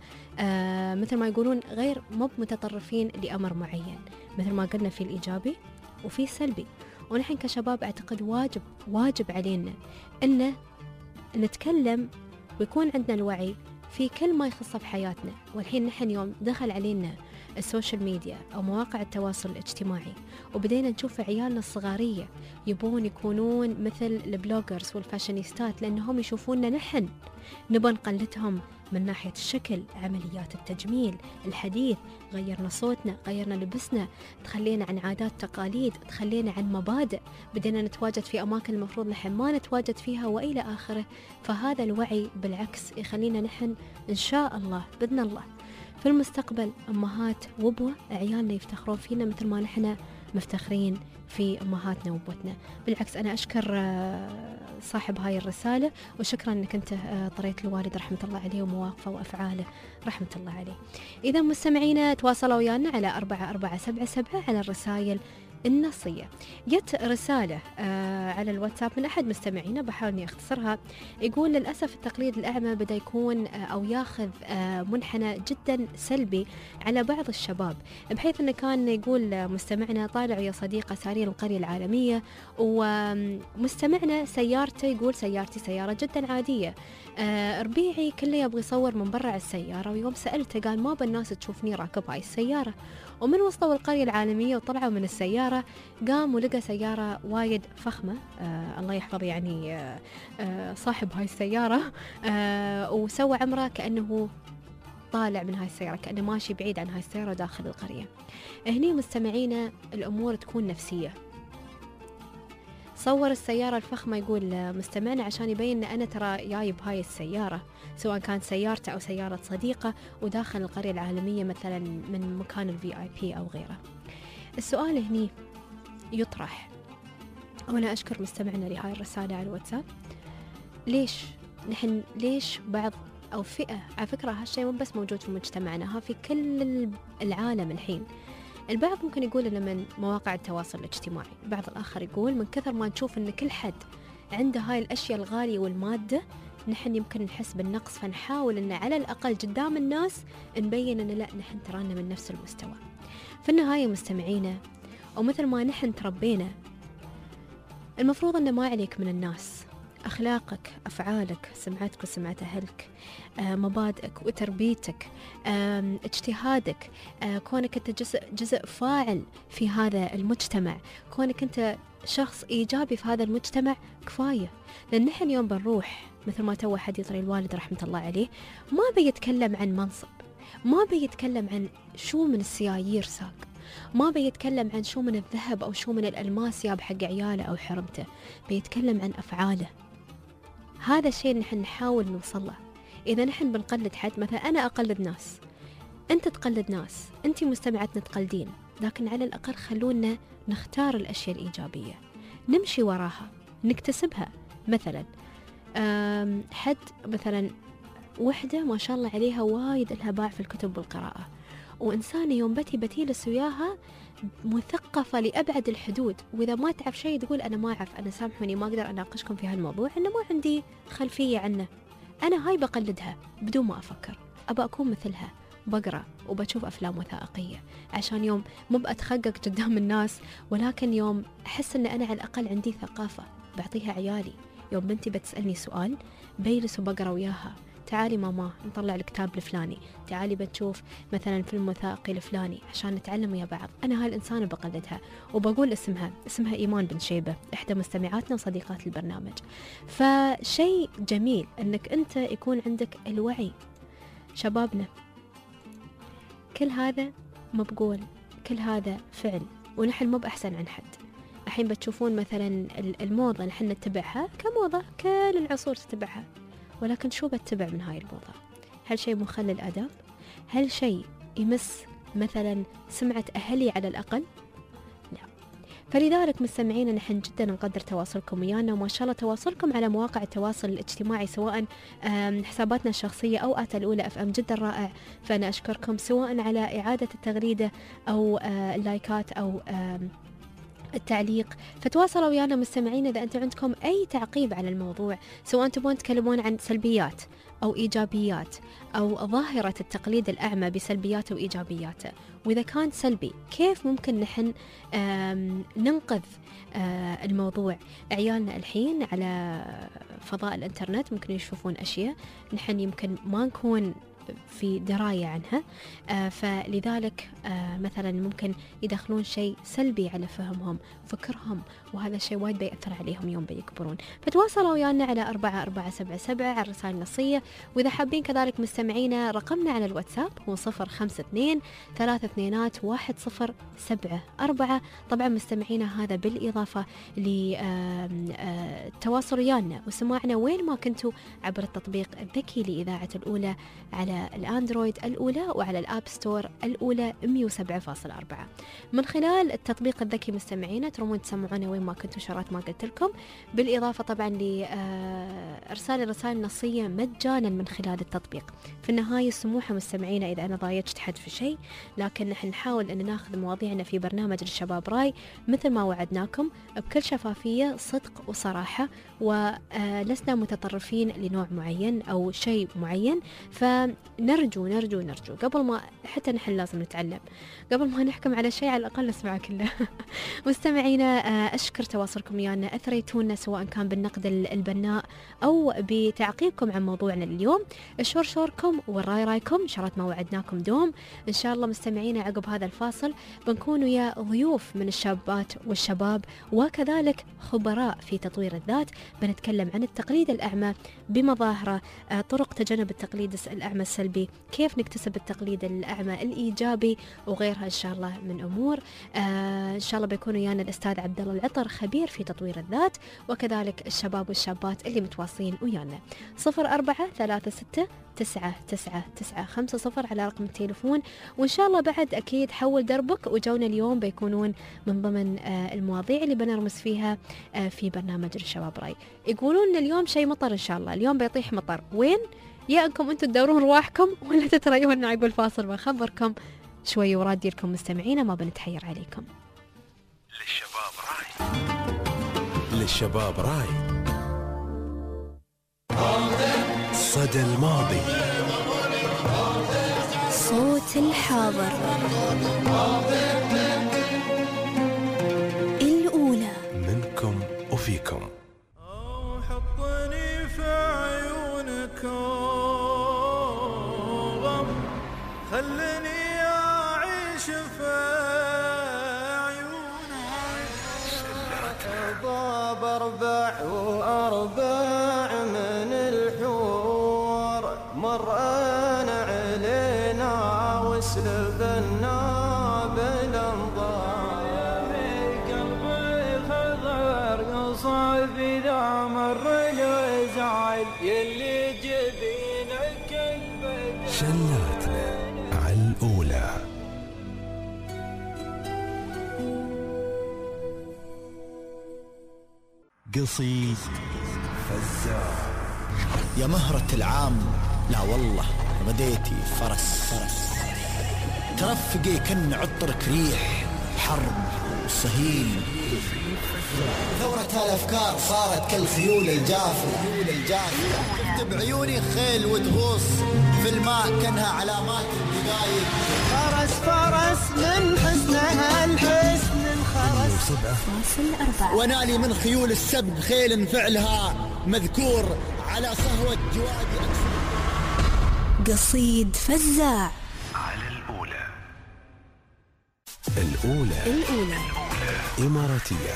مثل ما يقولون غير مو متطرفين لأمر معين، مثل ما قلنا في الإيجابي وفي السلبي. ونحن كشباب أعتقد واجب واجب علينا أن نتكلم ويكون عندنا الوعي في كل ما يخص بحياتنا. والحين نحن يوم دخل علينا السوشيال ميديا أو مواقع التواصل الاجتماعي، وبدينا نشوف عيالنا الصغارية يبون يكونون مثل البلوجرز والفاشينيستات، لأنهم يشوفوننا نحن نبى نقلدهم من ناحية الشكل، عمليات التجميل، الحديث، غيرنا صوتنا، غيرنا لبسنا، تخلينا عن عادات تقاليد، تخلينا عن مبادئ، بدينا نتواجد في أماكن المفروض نحن ما نتواجد فيها وإلى آخره. فهذا الوعي بالعكس يخلينا نحن إن شاء الله بإذن الله في المستقبل أمهات وبوة، عيالنا يفتخرون فينا مثل ما نحن مفتخرين في أمهاتنا وبوتنا. بالعكس أنا أشكر صاحب هاي الرسالة، وشكرا أنك أنت طريت الوالد رحمة الله عليه ومواقفه وأفعاله رحمة الله عليه. إذا مستمعينا تواصلوا ويانا على أربعة أربعة سبعة سبعة على الرسائل النصية. جت رسالة آه على الواتساب من أحد مستمعينا، بحاول أني أختصرها. يقول للأسف التقليد الأعمى بدأ يكون آه أو ياخذ آه منحنى جدا سلبي على بعض الشباب، بحيث أنه كان يقول مستمعنا طالع يا صديقة سارين القرية العالمية، ومستمعنا سيارته يقول سيارتي سيارة جدا عادية، آه ربيعي كله يبغى يصور من برا على السيارة، ويوم سألته قال ما بالناس تشوفني راكب هاي السيارة. ومن وصلوا القرية العالمية وطلعوا من السيارة قام ولقى سيارة وايد فخمة، آه الله يحفظ يعني آه آه صاحب هاي السيارة، آه وسوى عمره كأنه طالع من هاي السيارة، كأنه ماشي بعيد عن هاي السيارة داخل القرية. هني مستمعينا الأمور تكون نفسية. صور السيارة الفخمة يقول مستمعنا عشان يبين أن أنا ترى جايب هاي السيارة، سواء كانت سيارته أو سيارة صديقة، وداخل القرية العالمية مثلا من مكان الفي آي بي أو غيره. السؤال هني يطرح، وأنا أشكر مستمعنا لهاي الرسالة على الواتساب، ليش نحن ليش بعض أو فئة، على فكرة هالشيء مو بس موجود في مجتمعنا، ها في كل العالم الحين. البعض ممكن يقول إنه من مواقع التواصل الاجتماعي، البعض الآخر يقول من كثر ما نشوف إن كل حد عنده هاي الأشياء الغالية والمادة، نحن يمكن نحس بالنقص، فنحاول إن على الأقل قدام الناس نبين إن لا نحن ترانا من نفس المستوى. في النهاية مستمعينا، ومثل ما نحن تربينا، المفروض إن ما عليك من الناس، أخلاقك، أفعالك، سمعتك وسمعة أهلك، آه، مبادئك وتربيتك، آه، اجتهادك، آه، كونك أنت جزء, جزء فاعل في هذا المجتمع، كونك أنت شخص إيجابي في هذا المجتمع كفاية. لأن نحن يوم بنروح مثل ما تو حد يطري الوالد رحمة الله عليه، ما بيتكلم عن منصب، ما بيتكلم عن شو من السيايير ساق، ما بيتكلم عن شو من الذهب أو شو من الألماس ياب حق عياله أو حرمته، بيتكلم عن أفعاله. هذا الشيء نحن نحاول نوصله. إذا نحن بنقلد حد، مثلا أنا أقلد ناس، أنت تقلد ناس، أنت مستمعتنا تقلدين، لكن على الأقل خلونا نختار الأشياء الإيجابية، نمشي وراها، نكتسبها. مثلا حد مثلا وحدة ما شاء الله عليها وايد لها باع في الكتب والقراءة، وإنسانة يوم بتي بتيلس وياها مثقفة لأبعد الحدود، وإذا ما تعرف شيء تقول أنا ما أعرف، أنا سامحوني ما أقدر أناقشكم في هالموضوع، أنا ما عندي خلفية عنه، أنا هاي بقلدها بدون ما أفكر، أبى أكون مثلها، بقرأ وبشوف أفلام وثائقية عشان يوم مو بأتخقق قدام الناس، ولكن يوم أحس أن أنا على الأقل عندي ثقافة بعطيها عيالي. يوم بنتي بتسألني سؤال بيلس وبقرأ وياها، تعالي ماما نطلع الكتاب الفلاني، تعالي بنشوف مثلا فيلم وثائقي الفلاني عشان نتعلم ويا بعض. أنا هاي الإنسانة بقلدها، وبقول اسمها اسمها إيمان بن شيبة، إحدى مستمعاتنا وصديقات البرنامج. فشيء جميل أنك أنت يكون عندك الوعي. شبابنا كل هذا مبقول، كل هذا فعل، ونحن مو بأحسن عن حد. الحين بتشوفون مثلا الموضة نحن نتبعها كموضة، كل العصور تتبعها، ولكن شو بتبع من هاي الموضة؟ هل شيء مخل الآداب؟ هل شيء يمس مثلا سمعة أهلي على الأقل؟ لا. فلذلك مستمعينا نحن جدا نقدر تواصلكم ويانا، وما شاء الله تواصلكم على مواقع التواصل الاجتماعي سواء حساباتنا الشخصية أو آت الأولى أف أم جدا رائع. فأنا أشكركم سواء على إعادة التغريدة أو اللايكات أو التعليق. فتواصلوا ويانا مستمعين إذا أنتم عندكم أي تعقيب على الموضوع، سواء تبون تكلمون عن سلبيات أو إيجابيات أو ظاهرة التقليد الأعمى بسلبياته وإيجابياته، وإذا كان سلبي كيف ممكن نحن ننقذ الموضوع. عيالنا الحين على فضاء الإنترنت ممكن يشوفون أشياء نحن يمكن ما نكون في دراية عنها، آه فلذلك آه مثلا ممكن يدخلون شيء سلبي على فهمهم فكرهم، وهذا الشيء وايد بيأثر عليهم يوم بيكبرون. فتواصلوا ويانا على أربعة أربعة سبعة سبعة على الرسائل النصية، وإذا حابين كذلك مستمعينا رقمنا على الواتساب هو صفر خمسة اثنين ثلاثة اثنينات واحد صفر سبعة أربعة. طبعا مستمعينا هذا بالإضافة للتواصل ويانا وسماعنا وين ما كنتوا عبر التطبيق الذكي لإذاعة الأولى على على الأندرويد الأولى وعلى الآب ستور الأولى مية وسبعة فاصلة أربعة. من خلال التطبيق الذكي مستمعينا ترمون تسمعونا وين ما كنتوا شرات ما قلت لكم، بالإضافة طبعا لإرسال الرسائل النصية مجانا من خلال التطبيق. في النهاية سموحة مستمعينا إذا أنا ضايجت حد في شيء، لكن نحن نحاول أن ناخذ مواضيعنا في برنامج الشباب راي مثل ما وعدناكم بكل شفافية، صدق وصراحة، ولسنا متطرفين لنوع معين أو شيء معين. فنرجو نرجو نرجو قبل ما حتى نحن لازم نتعلم، قبل ما نحكم على شيء على الأقل نسمعه كله. مستمعينا أشكر تواصلكم ويانا، أثريتونا سواء كان بالنقد البناء أو بتعقيبكم عن موضوعنا اليوم. الشور شوركم والراي رايكم، شرط ما وعدناكم دوم. إن شاء الله مستمعينا عقب هذا الفاصل بنكون ويا ضيوف من الشابات والشباب وكذلك خبراء في تطوير الذات. بنتكلم عن التقليد الأعمى بمظاهره، طرق تجنب التقليد الأعمى السلبي، كيف نكتسب التقليد الأعمى الإيجابي وغيرها إن شاء الله من أمور. آه إن شاء الله بيكون ويانا الأستاذ عبد الله العطر خبير في تطوير الذات، وكذلك الشباب والشابات اللي متواصلين ويانا. صفر أربعة ثلاثة ستة تسعة تسعة تسعة خمسة صفر على رقم التليفون. وإن شاء الله بعد أكيد حول دربك، وجونا اليوم بيكونون من ضمن آه المواضيع اللي بنرمز فيها آه في برنامج الشباب راي. يقولون اليوم شيء مطر إن شاء الله، اليوم بيطيح مطر. وين؟ يا أنكم أنتم تدورون رواحكم ولا تتريون عقب الفاصل بخبركم شوي وراد ديركم مستمعين، ما بنتحير عليكم. للشباب راي، للشباب راي، صدى الماضي، صوت الحاضر، الأولى منكم وفيكم. حطني في عيونكم، خلني أعيش في عيونك. ضاب أربع وأربع من الحور، مرأنا علينا وسلبنا بالأنظار. قلبي خضر قصف إذا مر الوزعل، يلي جبينك البدر. شلاتنا على الأولى. قصيد فزاع. يا مهرة العام، لا والله غديتي فرس فرس، ترفقي كن عطرك ريح حرب وصهيل. ثورة الأفكار صارت كالخيول الجافة، شفت بعيوني خيل وتغوص في الماء كأنها علامات الدقايق. فرس فرس من حسنها الحسن الخرس. ونالي من خيول السبق خيل فعلها مذكور على صهوة جوادي أكثر. قصيد فزاع على الأولى. الأولى الأولى إماراتية.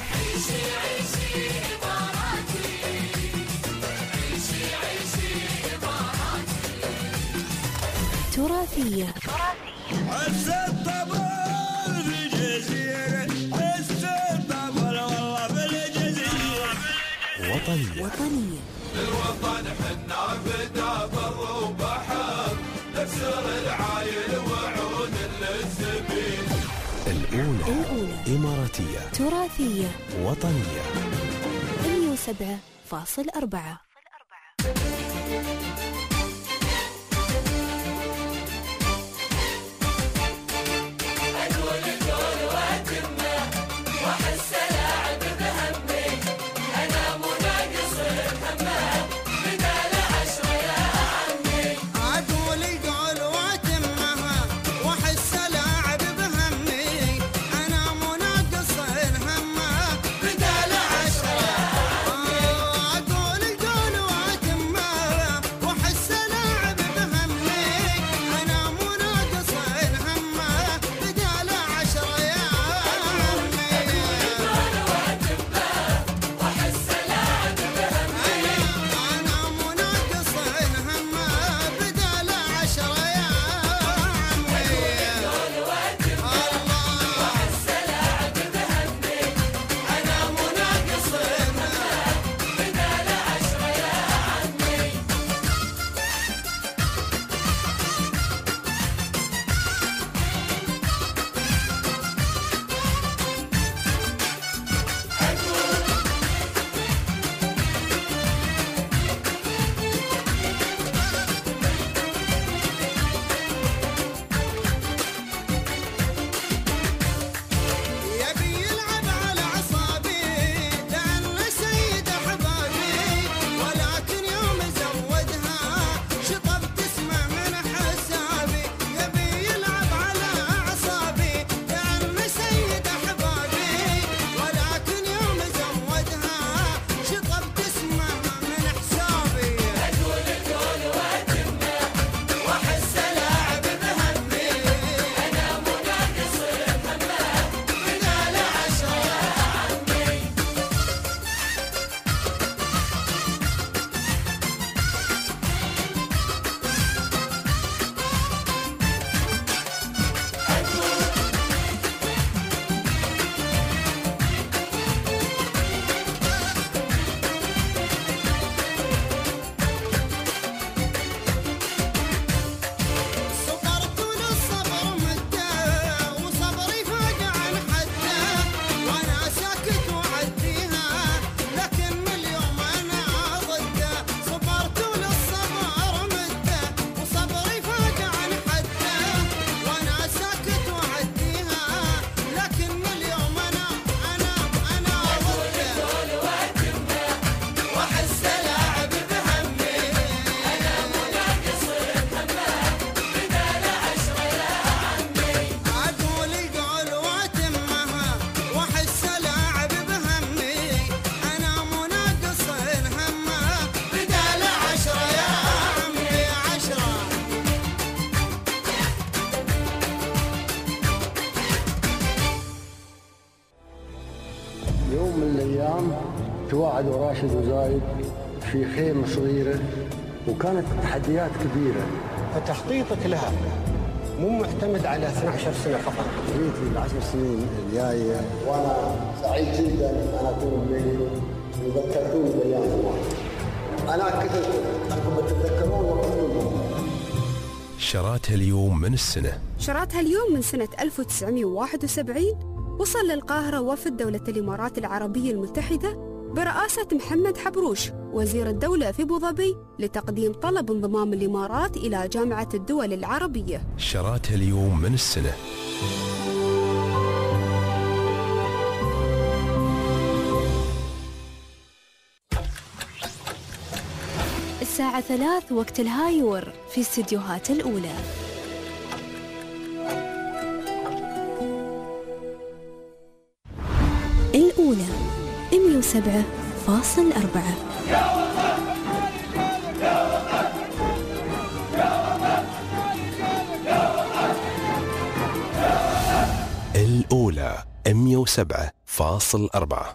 تراثية. عز الطبل في جزيرة، عز الطبل والله بالجزيرة. وطنية. وطنية. الوطن حنا بدا بر وبحر، نكسر العايل وعود للزبين. الأولى الأولى إماراتية. تراثية. وطنية. مية وسبعة فاصل أربعة. بدال عشرة الواعد وراشد وزايد في خيمة صغيرة، وكانت تحديات كبيرة. فتخطيطك لها مو معتمد على اثنتي عشرة سنة فقط. ريتي العشر سنين الجاية وأنا سعيد جدا أن أكون بينكم وذكرتوني بأيام الله. أنا كنت أنكم تتذكرون وكلكم. شراتها اليوم من السنة. شراتها اليوم من سنة ألف وتسعمئة وواحد وسبعين وصل للقاهرة وفد دولة الإمارات العربية المتحدة برئاسة محمد حبروش وزير الدولة في أبوظبي لتقديم طلب انضمام الإمارات إلى جامعة الدول العربية. شراتها اليوم من السنة. الساعة ثلاث وقت الهايور في استديوهات الأولى. الأولى مئة وسبعة فاصل أربعة. الأولى مئة وسبعة فاصل أربعة.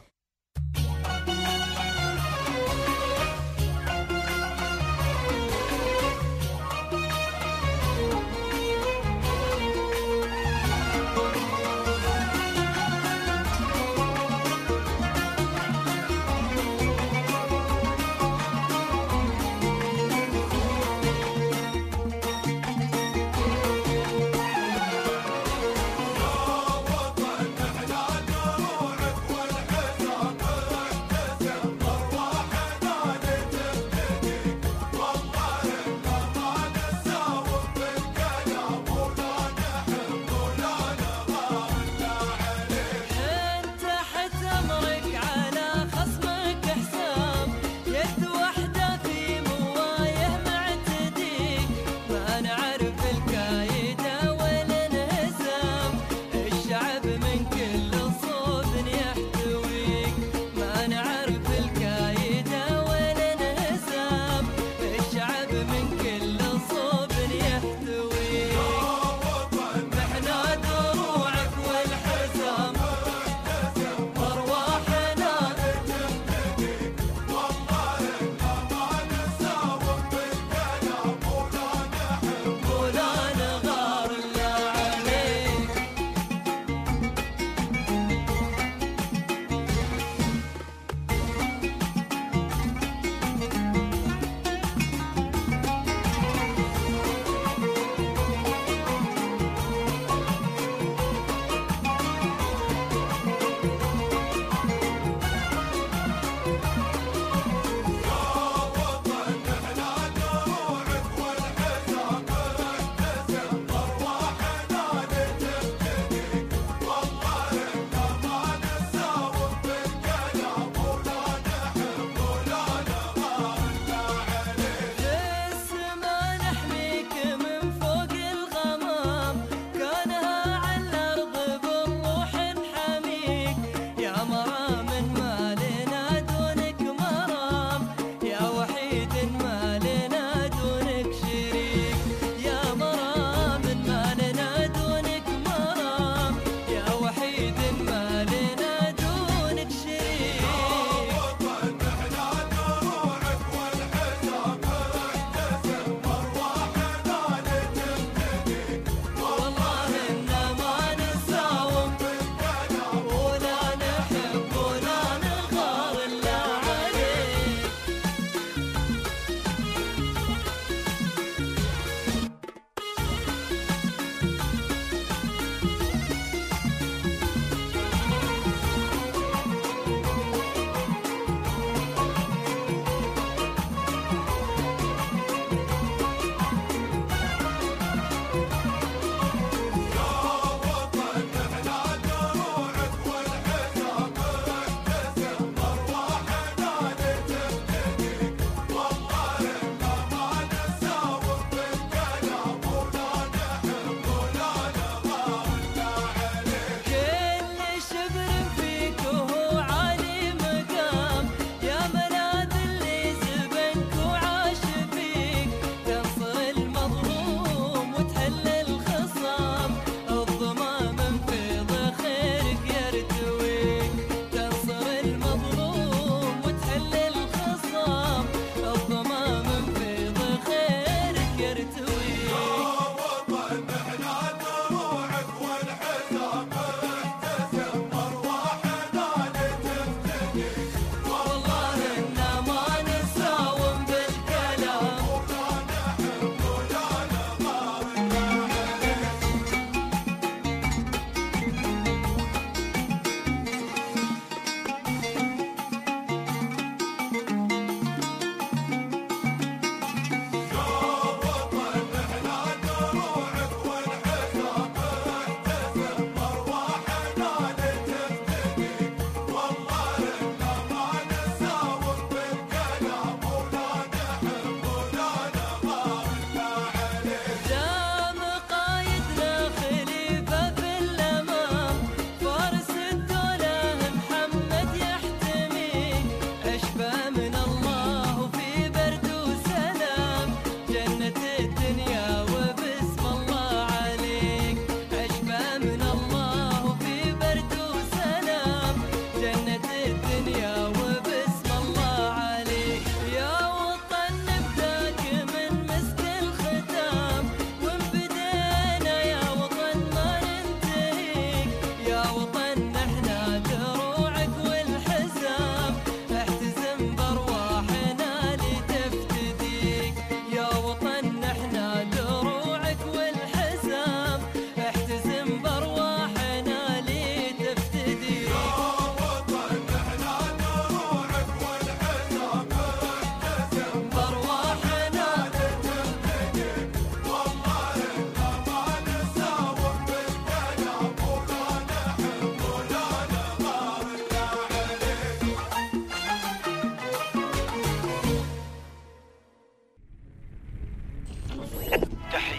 وطن احنا نوعك والحزن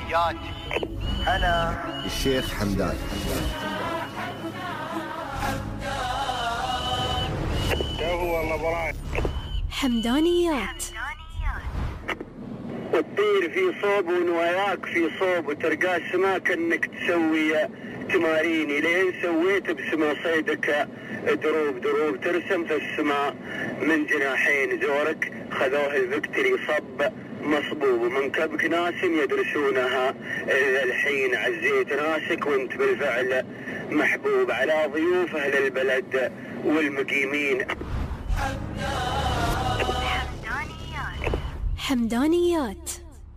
تحياتي أنا الشيخ حمدان. والله براي حمدانيات. تطير في صوب ونواياك في صوب وترقى السما كأنك تسوي تمارين لين سويت بسما صيدك دروب دروب ترسم في السماء من جناحين زورك خذوه الفكتري صب مصبوب من كبك ناس يدرسونها الحين عزيت ناسك وانت بالفعل محبوب على ضيوف أهل البلد والمقيمين. حمدانيات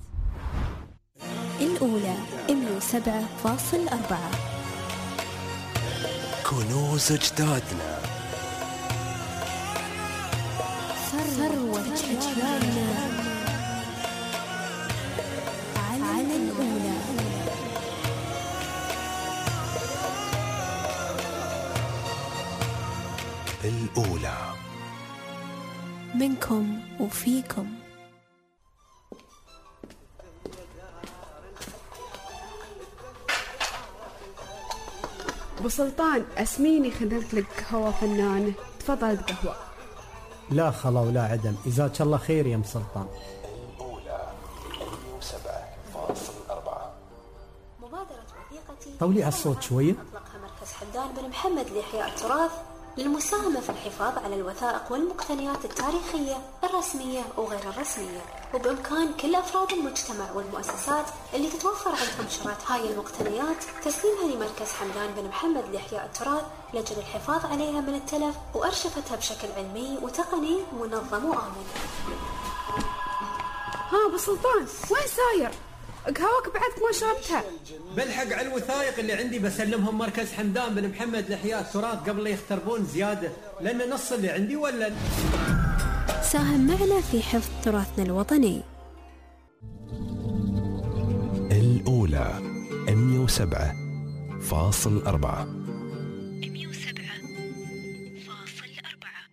الأولى مية وسبعة فاصل أربعة. كنوز أجدادنا، ثروة أجدادنا على الأولى. الأولى منكم وفيكم. ابو سلطان اسميني خذلت لك قهوه فنانه، تفضل قهوه. لا خلا ولا عدم، جزاك الله خير يا ام سلطان. الأولى سبعة فاصل أربعة. مبادرة وثيقتي طولي على الصوت شوية. أطلقها مركز حمدان بن محمد لإحياء التراث للمساهمة في الحفاظ على الوثائق والمقتنيات التاريخية الرسمية وغير الرسمية، وبإمكان كل أفراد المجتمع والمؤسسات اللي تتوفر عندهم شرايط هاي المقتنيات تسليمها لمركز حمدان بن محمد لإحياء التراث لأجل الحفاظ عليها من التلف وأرشفتها بشكل علمي وتقني منظم وآمن. ها ابو سلطان وين ساير؟ قهوك بعدك ما شربتها. بلحق على الوثائق اللي عندي بسلمهم مركز حمدان بن محمد لإحياء التراث قبل لا يختربون زيادة، لأن نص اللي عندي ولا. ساهم معنا في حفظ تراثنا الوطني. الأولى مية وسبعة فاصل أربعة. مية وسبعة فاصل أربعة.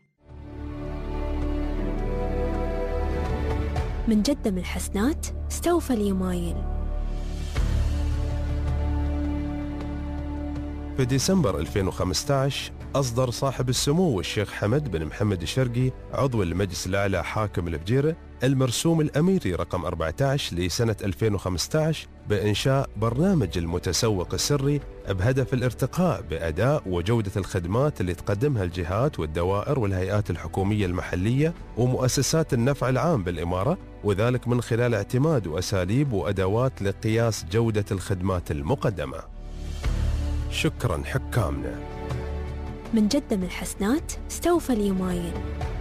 من جدة من الحسنات استوفى اليمايل. في ديسمبر ألفين وخمسة عشر أصدر صاحب السمو الشيخ حمد بن محمد الشرقي عضو المجلس الأعلى حاكم الفجيرة المرسوم الأميري رقم أربعة عشر لسنة ألفين وخمسة عشر بإنشاء برنامج المتسوق السري بهدف الارتقاء بأداء وجودة الخدمات اللي تقدمها الجهات والدوائر والهيئات الحكومية المحلية ومؤسسات النفع العام بالإمارة، وذلك من خلال اعتماد أساليب وأدوات لقياس جودة الخدمات المقدمة. شكرا حكامنا. من جدة من الحسنات استوفى اليمايل.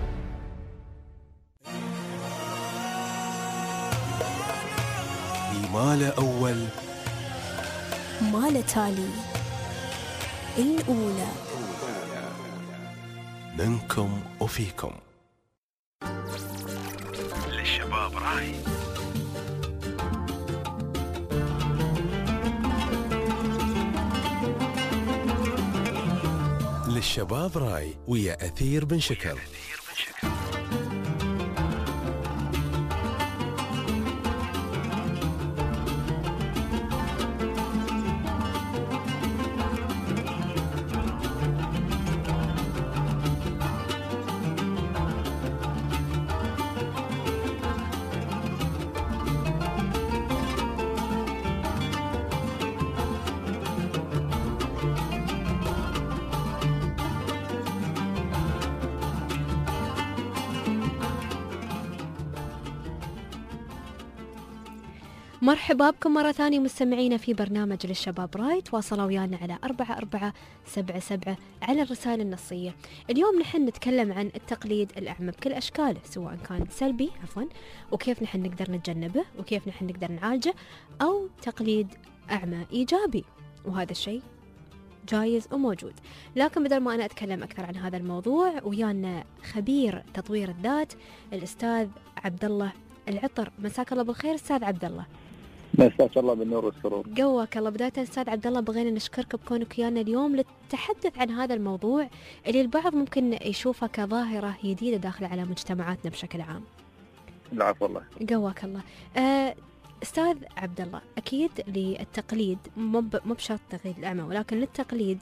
مال أول مال تالي. الأولى منكم وفيكم. للشباب راي. للشباب راي ويا أثير بن شكر. مرحبا بكم مرة ثانية مستمعينا في برنامج للشباب راي. تواصلوا ويانا على أربعة أربعة سبعة سبعة على الرسائل النصية. اليوم نحن نتكلم عن التقليد الأعمى بكل أشكاله، سواء كان سلبي عفوا وكيف نحن نقدر نتجنبه وكيف نحن نقدر نعالجه، أو تقليد أعمى إيجابي، وهذا الشيء جايز وموجود. لكن بدل ما أنا أتكلم أكثر عن هذا الموضوع ويانا خبير تطوير الذات الأستاذ عبد الله العطر. مساك الله بالخير أستاذ عبد الله. مساك الله بالنور والسرور. قواك الله. بداية أستاذ عبد الله بغينا نشكرك بكونك ويانا اليوم للتحدث عن هذا الموضوع اللي البعض ممكن يشوفه كظاهرة جديدة داخلة على مجتمعاتنا بشكل عام. العفو الله. قواك الله. آه أستاذ عبد الله، أكيد للتقليد مو مو بشرط تقليد الأعمى، ولكن للتقليد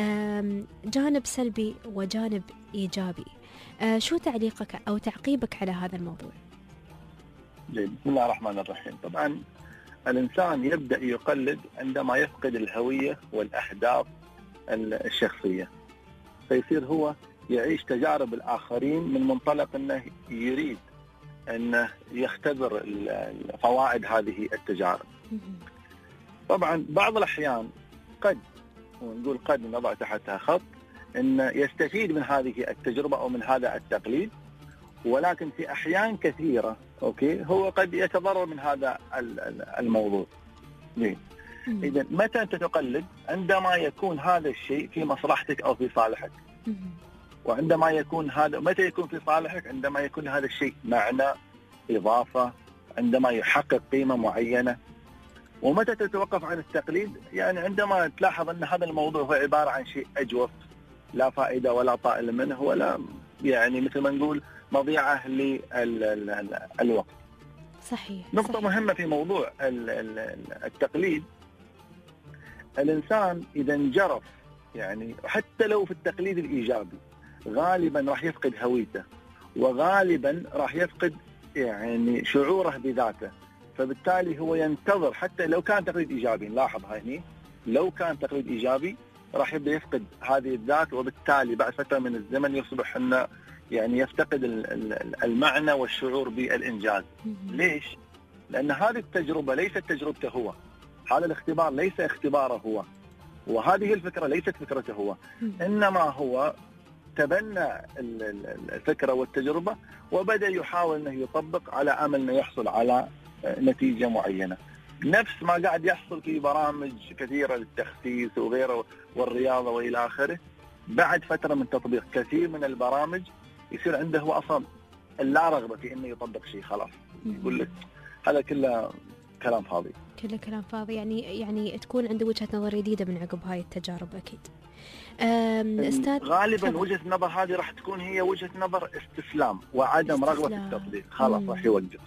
جانب سلبي وجانب إيجابي. شو تعليقك أو تعقيبك على هذا الموضوع؟ جيد. بسم الله الرحمن الرحيم. طبعا الإنسان يبدأ يقلد عندما يفقد الهوية والأهداف الشخصية، فيصير هو يعيش تجارب الآخرين من منطلق أنه يريد أنه يختبر فوائد هذه التجارب. طبعا بعض الأحيان قد، ونقول قد نضع تحتها خط، أنه يستفيد من هذه التجربة أو من هذا التقليد، ولكن في أحيان كثيرة أوكي هو قد يتضرر من هذا الموضوع. إذا متى أنت تقلد؟ عندما يكون هذا الشيء في مصلحتك أو في صالحك. وعندما يكون هذا، متى يكون في صالحك؟ عندما يكون هذا الشيء معنى، إضافة، عندما يحقق قيمة معينة. ومتى تتوقف عن التقليد؟ يعني عندما تلاحظ أن هذا الموضوع هو عبارة عن شيء أجوف، لا فائدة ولا طائل منه، ولا يعني مثل ما نقول مضيعة للوقت. صحيح. نقطة صحيح. مهمة في موضوع التقليد، الإنسان إذا انجرف، يعني حتى لو في التقليد الإيجابي، غالبا راح يفقد هويته، وغالبا راح يفقد يعني شعوره بذاته. فبالتالي هو ينتظر، حتى لو كان تقليد إيجابي، نلاحظ هاي، لو كان تقليد إيجابي راح يبدأ يفقد هذه الذات، وبالتالي بعد فترة من الزمن يصبح أنه يعني يفتقد المعنى والشعور بالإنجاز. ليش؟ لأن هذه التجربة ليست تجربته هو، هذا الاختبار ليس اختباره هو، وهذه الفكرة ليست فكرته هو، إنما هو تبنى الفكرة والتجربة وبدأ يحاول أنه يطبق على أمل أنه يحصل على نتيجة معينة. نفس ما قاعد يحصل في برامج كثيرة للتخسيس وغيره والرياضة وإلى آخره، بعد فترة من تطبيق كثير من البرامج يصير عنده هو أصلا اللا رغبة في إنه يطبق شيء، خلاص يقول لك هذا كله كلام فاضي. كله كلام فاضي، يعني يعني تكون عنده وجهة نظر جديدة من عقب هاي التجارب أكيد. أستاذ غالبا فضل. وجهة النظر هذه راح تكون هي وجهة نظر استسلام وعدم استسلام. رغبة في التطبيق، خلاص راح يوقف.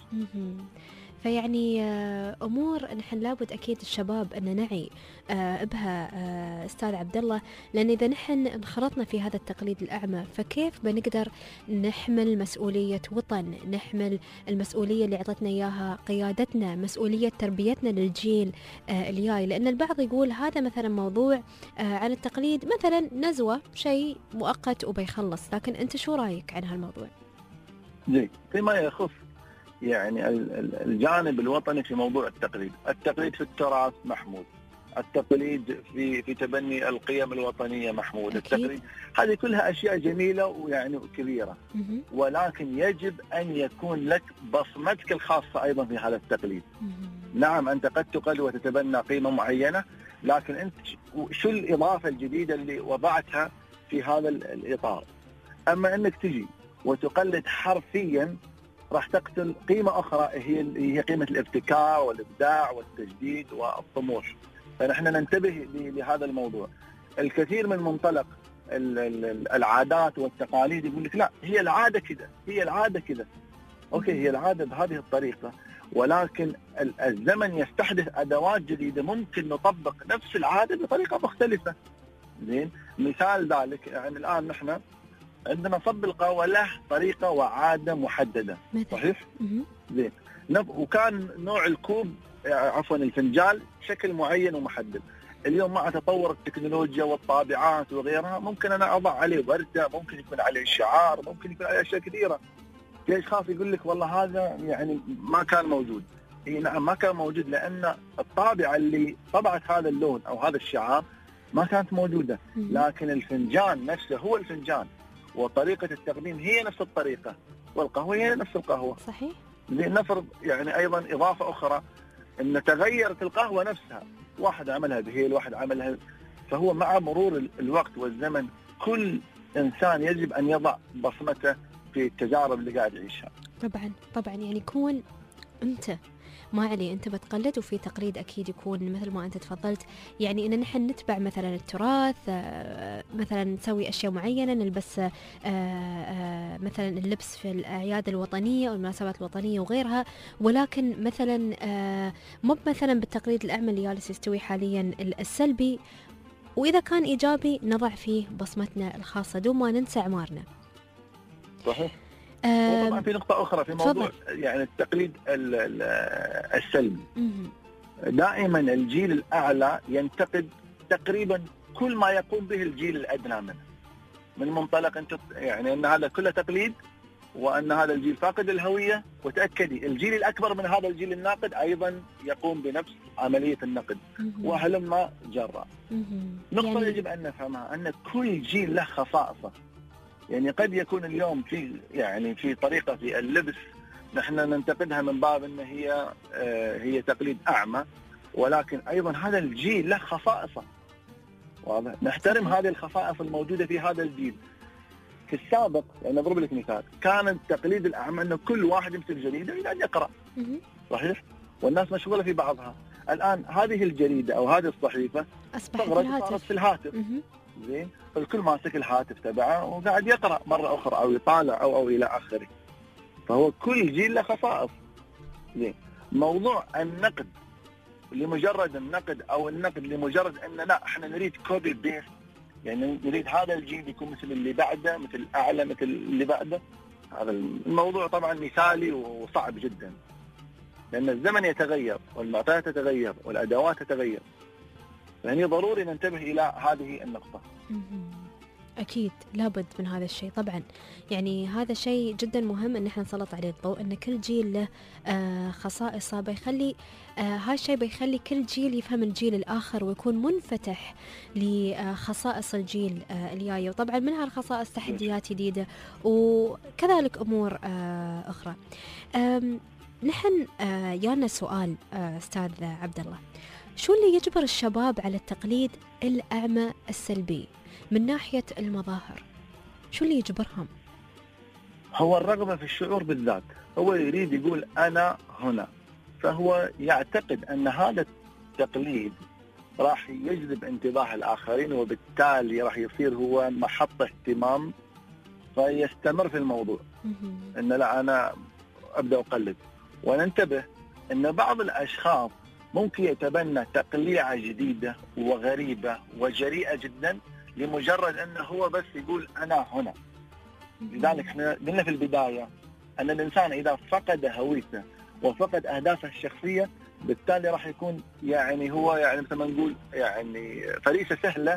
فيعني أمور نحن لابد أكيد الشباب أن نعي بها أستاذ عبد الله، لأن إذا نحن انخرطنا في هذا التقليد الأعمى فكيف بنقدر نحمل مسؤولية وطن، نحمل المسؤولية اللي عطتنا إياها قيادتنا، مسؤولية تربيتنا للجيل الجاي. لأن البعض يقول هذا مثلا موضوع عن التقليد مثلا نزوة، شيء مؤقت وبيخلص، لكن أنت شو رأيك عن هالموضوع؟ جي فيما يخص يعني الجانب الوطني في موضوع التقليد، التقليد في التراث محمود، التقليد في في تبني القيم الوطنية محمود، أكيد. التقليد هذه كلها أشياء جميلة ويعني كبيرة، ولكن يجب أن يكون لك بصمتك الخاصة أيضا في هذا التقليد. نعم أنت قد تقلد وتتبنى قيمة معينة، لكن أنت شو الإضافة الجديدة اللي وضعتها في هذا الإطار؟ أما أنك تجي وتقلد حرفيا راح تقتل قيمة أخرى هي هي قيمة الابتكار والإبداع والتجديد والطموح. فنحن ننتبه لهذا الموضوع. الكثير من منطلق العادات والتقاليد يقول لك لا هي العادة كذا، هي العادة كذا. أوكي هي العادة بهذه الطريقة، ولكن الزمن يستحدث أدوات جديدة ممكن نطبق نفس العادة بطريقة مختلفة. زين مثال ذلك يعني الآن نحن عندنا صب القهوة له طريقة وعادة محددة، صحيح؟ زين وكان نوع الكوب عفوا الفنجال شكل معين ومحدد. اليوم مع تطور التكنولوجيا والطابعات وغيرها ممكن أنا أضع عليه وردة، ممكن يكون عليه شعار، ممكن يكون عليه أشياء كثيرة. في أشخاص يقول لك والله هذا يعني ما كان موجود. إيه نعم ما كان موجود، لأن الطابعة اللي طبعت هذا اللون أو هذا الشعار ما كانت موجودة، لكن الفنجان نفسه هو الفنجان، وطريقة التقديم هي نفس الطريقة، والقهوة هي نفس القهوة. صحيح. زين نفرض يعني أيضا إضافة أخرى أن تغيرت القهوة نفسها، واحد عملها بهيل واحد عملها، فهو مع مرور الوقت والزمن كل إنسان يجب أن يضع بصمته في التجارب اللي قاعد يعيشها. طبعا طبعا يعني يكون أنت ما علي أنت بتقلد، وفي تقليد أكيد يكون مثل ما أنت تفضلت، يعني إن نحن نتبع مثلا التراث، مثلا نسوي أشياء معينة، نلبس مثلا اللبس في الأعياد الوطنية والمناسبات الوطنية وغيرها، ولكن مثلا مو مثلا بالتقليد الأعمى اللي جالس يستوي حاليا السلبي، وإذا كان إيجابي نضع فيه بصمتنا الخاصة دون ما ننسى أعمارنا. صحيح. وطبعا في نقطة أخرى في موضوع فضل. يعني التقليد السلبي. دائما الجيل الأعلى ينتقد تقريبا كل ما يقوم به الجيل الأدنى منه، من منطلق أنت يعني أن هذا كله تقليد، وأن هذا الجيل فاقد الهوية، وتأكدي الجيل الأكبر من هذا الجيل الناقد أيضا يقوم بنفس عملية النقد، وهلما جرى. نقطة يعني يجب أن نفهمها أن كل جيل له خصائصه. يعني قد يكون اليوم في يعني في طريقة في اللبس نحن ننتقدها من باب أن هي آه هي تقليد أعمى، ولكن أيضا هذا الجيل له خصائصه. واضح؟ نحترم هذه الخصائص الموجودة في هذا الجيل. في السابق يعني أضرب لك مثال، كان التقليد الأعمى أنه كل واحد يمسك جريدة ويقعد يقرأ. صحيح؟ والناس مشغولة في بعضها. الآن هذه الجريدة أو هذه الصحيفة أصبحت في الهاتف. زين، الكل ماسك الهاتف تبعه وقاعد يقرأ مرة أخرى أو يطالع أو أو إلى آخره. فهو كل جيل له خصائص. زين، موضوع النقد لمجرد النقد أو النقد لمجرد أن لا إحنا نريد كوبي بيست، يعني نريد هذا الجيل يكون مثل اللي بعده، مثل الأعلى مثل اللي بعده. هذا الموضوع طبعا مثالي وصعب جدا، لأن الزمن يتغير والمعطيات تتغير والأدوات تتغير. يعني ضروري ننتبه إلى هذه النقطة. أكيد لابد من هذا الشيء طبعا، يعني هذا شيء جدا مهم أن احنا نسلط عليه الضوء، أن كل جيل له آه خصائصه، بيخلي آه هذا الشيء بيخلي كل جيل يفهم الجيل الآخر ويكون منفتح لخصائص الجيل آه الجاي، وطبعا من هالخصائص تحديات جديدة وكذلك أمور آه أخرى. نحن آه جانا سؤال آه أستاذ عبد الله، شو اللي يجبر الشباب على التقليد الأعمى السلبي من ناحية المظاهر؟ شو اللي يجبرهم؟ هو الرغبة في الشعور بالذات، هو يريد يقول أنا هنا، فهو يعتقد أن هذا التقليد راح يجذب انتباه الآخرين، وبالتالي راح يصير هو محط اهتمام، فيستمر في الموضوع. أن لا أنا أبدأ أقلد. وننتبه أن بعض الأشخاص ممكن يتبنى تقليعة جديدة وغريبة وجريئة جدا لمجرد أنه هو بس يقول أنا هنا. لذلك احنا قلنا في البداية أن الإنسان إذا فقد هويته وفقد أهدافه الشخصية، بالتالي راح يكون يعني هو يعني مثل ما نقول يعني فريسة سهلة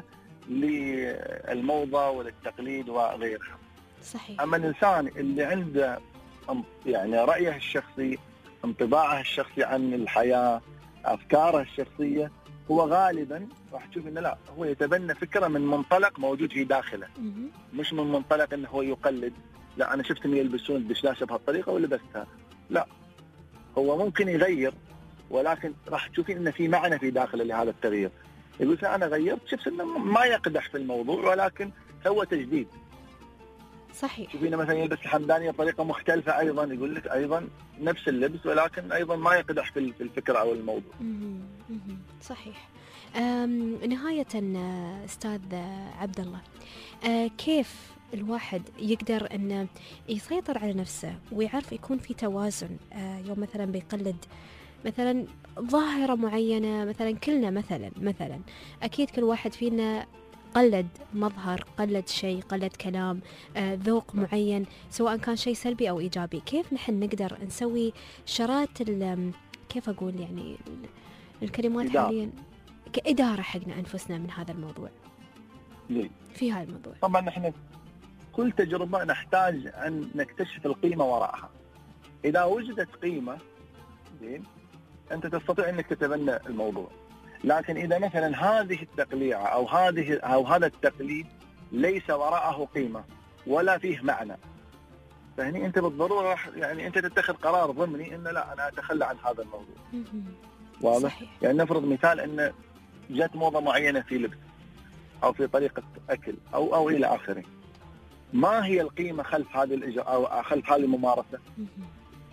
للموضة وللتقليد وغيرها. صحيح. أما الإنسان اللي عنده يعني رأيه الشخصي، انطباعه الشخصي عن الحياة، أفكاره الشخصية، هو غالبا راح تشوف إنه لا، هو يتبنى فكرة من منطلق موجود في داخله، مش من منطلق إنه هو يقلد. لا أنا شفت إنه يلبسون الدشداشة بهالطريقة ولبستها. لا، هو ممكن يغير، ولكن راح تشوفين إنه في معنى في داخله لهذا التغيير. يقول أنا غيرت، شفت إنه ما يقدح في الموضوع، ولكن هو تجديد. صحيح. شوفينا مثلا يلبس الحمدانية بطريقة مختلفة، أيضا يقول لك أيضا نفس اللبس، ولكن أيضا ما يقدح في الفكرة أو الموضوع. صحيح. نهاية أستاذ عبد الله، كيف الواحد يقدر أن يسيطر على نفسه ويعرف يكون في توازن يوم مثلا بيقلد مثلا ظاهرة معينة؟ مثلا كلنا مثلا مثلا أكيد كل واحد فينا قلد مظهر، قلد شيء، قلد كلام، آه، ذوق معين، سواء كان شيء سلبي أو إيجابي. كيف نحن نقدر نسوي شرات كيف أقول يعني الكلمات إدارة. حاليا كإدارة حقنا أنفسنا من هذا الموضوع، ليه؟ في هذا الموضوع؟ طبعا نحن كل تجربة نحتاج أن نكتشف القيمة وراءها. إذا وجدت قيمة زين أنت تستطيع أنك تتبنى الموضوع. لكن إذا مثلا هذه التقليعة أو هذه أو هذا التقليد ليس وراءه قيمة ولا فيه معنى، فهني أنت بالضرورة راح يعني أنت تتخذ قرار ضمني إن لا أنا أتخلى عن هذا الموضوع. واضح؟ يعني نفرض مثال إن جت موضة معينة في لبس أو في طريقة أكل أو أو إلى آخره. ما هي القيمة خلف هذه الإجراء أو خلف هذه الممارسة؟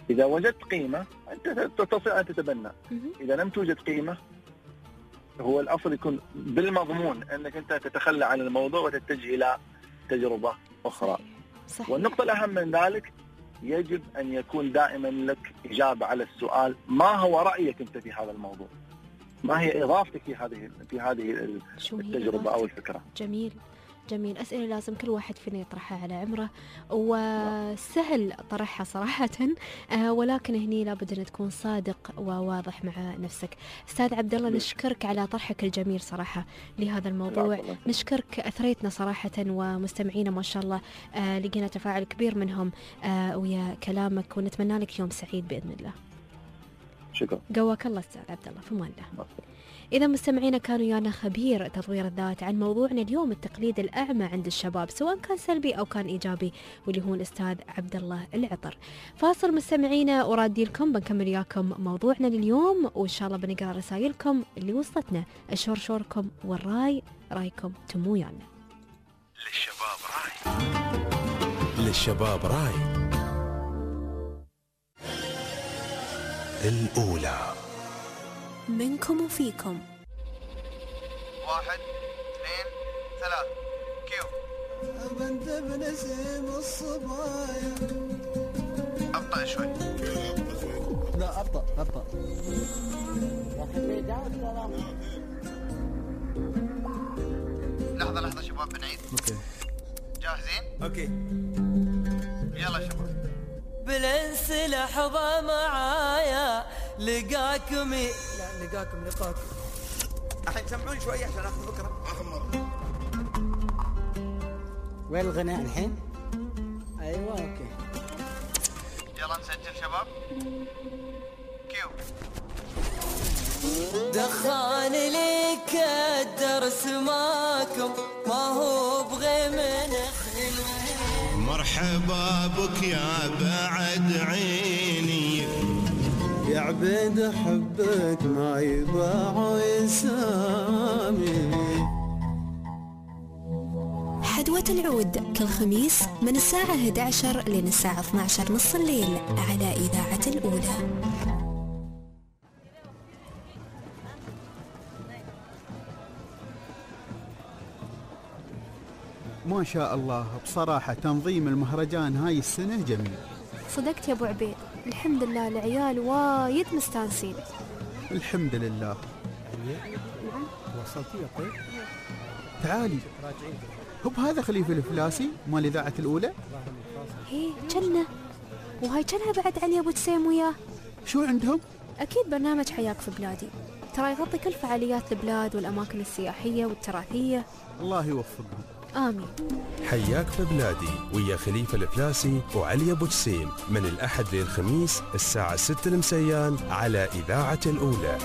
إذا وجدت قيمة أنت تستطيع أن تتبنى. إذا لم توجد قيمة هو الأفضل يكون بالمضمون أنك أنت تتخلى عن الموضوع وتتجه إلى تجربة أخرى. صحيح. والنقطة الأهم من ذلك يجب أن يكون دائما لك إجابة على السؤال ما هو رأيك أنت في هذا الموضوع؟ ما هي إضافتك في هذه في هذه التجربة أو الفكرة؟ جميل جميل. أسئلة لازم كل واحد فينا يطرحها على عمره، وسهل طرحها صراحة، ولكن هني لابد أن تكون صادق وواضح مع نفسك. أستاذ عبد الله نشكرك على طرحك الجميل صراحة لهذا الموضوع، نشكرك أثريتنا صراحة، ومستمعينا ما شاء الله لقينا تفاعل كبير منهم ويا كلامك، ونتمنى لك يوم سعيد بإذن الله. شكرا. قواك الله أستاذ عبد الله، في أمان الله. إذا مستمعينا كانوا يانا خبير تطوير الذات عن موضوعنا اليوم التقليد الأعمى عند الشباب سواء كان سلبي أو كان إيجابي، واللي هو الأستاذ عبد الله العطر. فاصل مستمعينا ورادي لكم بنكمل وياكم موضوعنا لليوم، وإن شاء الله بنقرأ رسائلكم اللي وصلتنا، الشور شوركم والراي رايكم تمو يانا. للشباب راي، للشباب راي الأولى منكم وفيكم. واحد اثنين ثلاث كيو. بنت بنسيم الصبايا. أبطأ شوي. لا أبطأ أبطأ. لحظة لحظة شباب بنعيد. اوكي. جاهزين؟ اوكي. يلا شباب. بالانس لحظة معايا لقاكم ي... لا لقاكم لقاكم. الحين سمعون شوي عشان اخذ فكرة. اخر مرة. وين الغناء الحين؟ ايوه اوكي. يلا نسجل شباب. كيو. دخان لك الدرس ماكم ما هو بغي من مرحبا بك يا بعد عيني يا عبيد حبك ما يباع يسامي. حدوة العود كل خميس من الساعة إحدى عشرة لين الساعة اثني عشر نص الليل على إذاعة الأولى. ما شاء الله بصراحة تنظيم المهرجان هاي السنة جميل. صدقت يا أبو عبيد، الحمد لله العيال وايد مستانسين. الحمد لله. نعم. وصلتي يا طيب؟ تعالي. هب هذا خليفة الفلاسي مال إذاعة الأولى؟ هي جنة، وهاي جنها بعد علي أبو تسيم وياه. شو عندهم؟ أكيد برنامج حياك في بلادي، ترى يغطي كل فعاليات البلاد والأماكن السياحية والتراثية. الله يوفقهم. آمين. حياك في بلادي ويا خليفة الفلاسي وعلي أبو جسيم من الأحد للخميس الساعة ستة المسيان على إذاعة الأولى.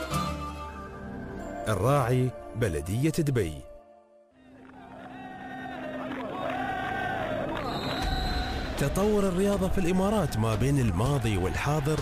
الراعي بلدية دبي. تطور الرياضة في الإمارات ما بين الماضي والحاضر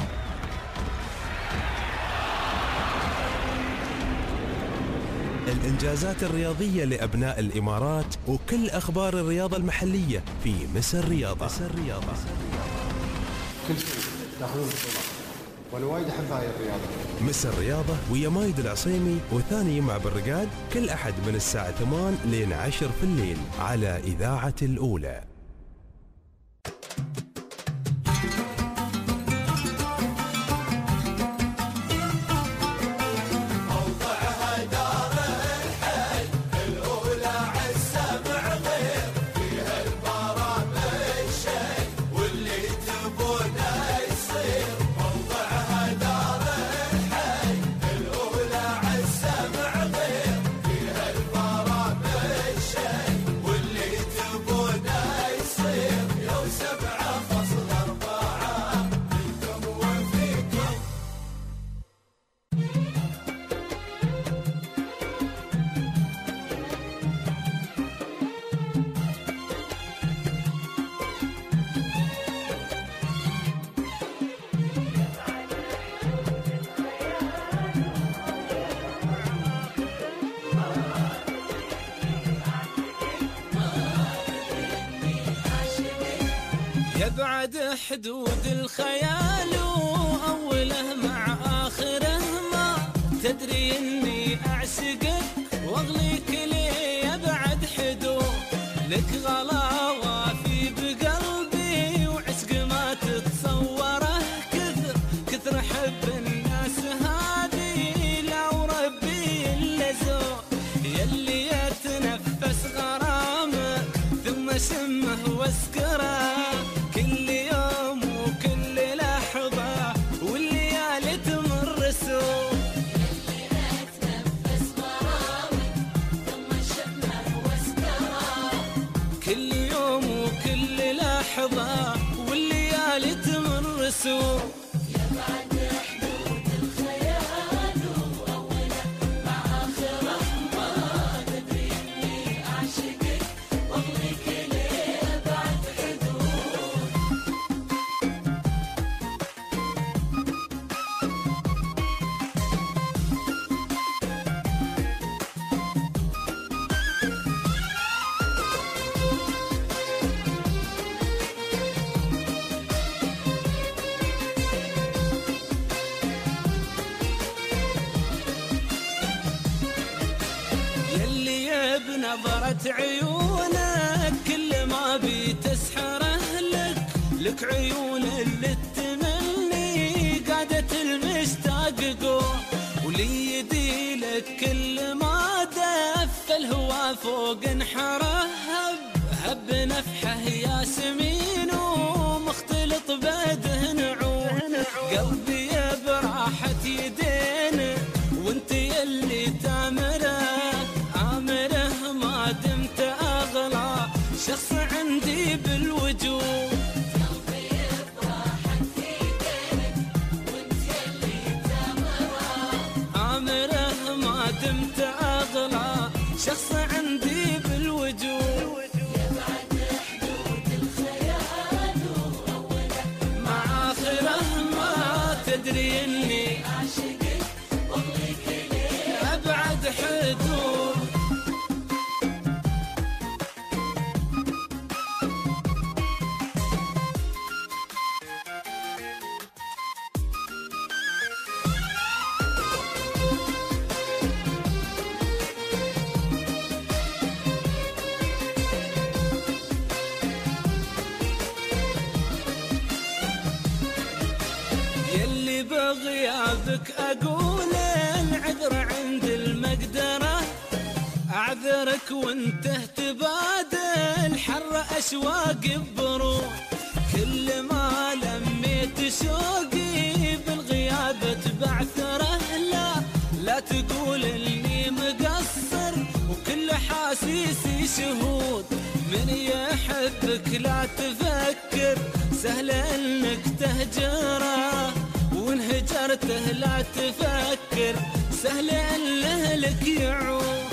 الإنجازات الرياضية لأبناء الإمارات وكل أخبار الرياضة المحلية في مصر رياضة. مصر رياضة. كل شيء تاخذون بطولات وأنا وايد أحب هاي الرياضة. مصر رياضة ويا مايد العصيمي وثاني يمع بالرقاد كل أحد من الساعة ثمانية لين عشرة في الليل على إذاعة الأولى. واللي تبونه أبعد حدود الخيال وأوله مع آخره ما تدري إني أعشقك وأغليك لي أبعد حدود لك غلاوة في بقلبي وعشق ما تتصوره كثر كثر حب الناس هذه لا وربي إلا زور يلي يتنفس غرامه ثم شمه واسكره كل يوم وكل لحظة والليالي تمر سوق كل يوم وكل لحظة والليالي تمر سوق يبعد حدود الخيال وأوله مع آخره ما تدري إني أعشقك وأغليك لي أبعد حدود بنظرة عيونك كل ما بتسحره لك لك عيون اللي تمني قادة المشتاق قوة ولي يدي لك كل ما دف الهوى فوق انحره هب هب نفحه ياسمين ومختلط بده نعوم قلبي براحة يدين وانت يلي تامره عامره ما دمت أغلى شخص عندي بالوجود قلبي براحة يدينك وانت يلي تامره عامره ما دمت أغلى شخص عندي بالوجود يبعد حدود الخيال وأوله مع آخره ما تدري إني أعشقك وأغليك لي أبعد حدود يلي بغيابك أقول العذر عند المقدرة أعذرك وانت تبادل حر أشواق بروح كل ما لميت شوقي بالغياب تبعثره لا لا تقول اني مقصر وكل حاسيسي شهود من يحبك لا تفكر سهل انك تهجره وانهجرته لا تفكر سهل انه لك يعود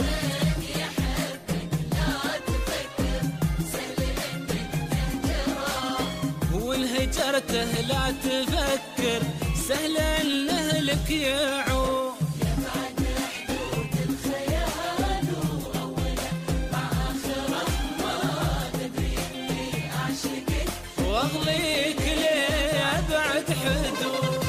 وانهجرته لا تفكر سهل انه لك يعود يبعد حدود الخيال وأوله مع آخره ما تدري إني أعشقك وأغليك لي أبعد حدود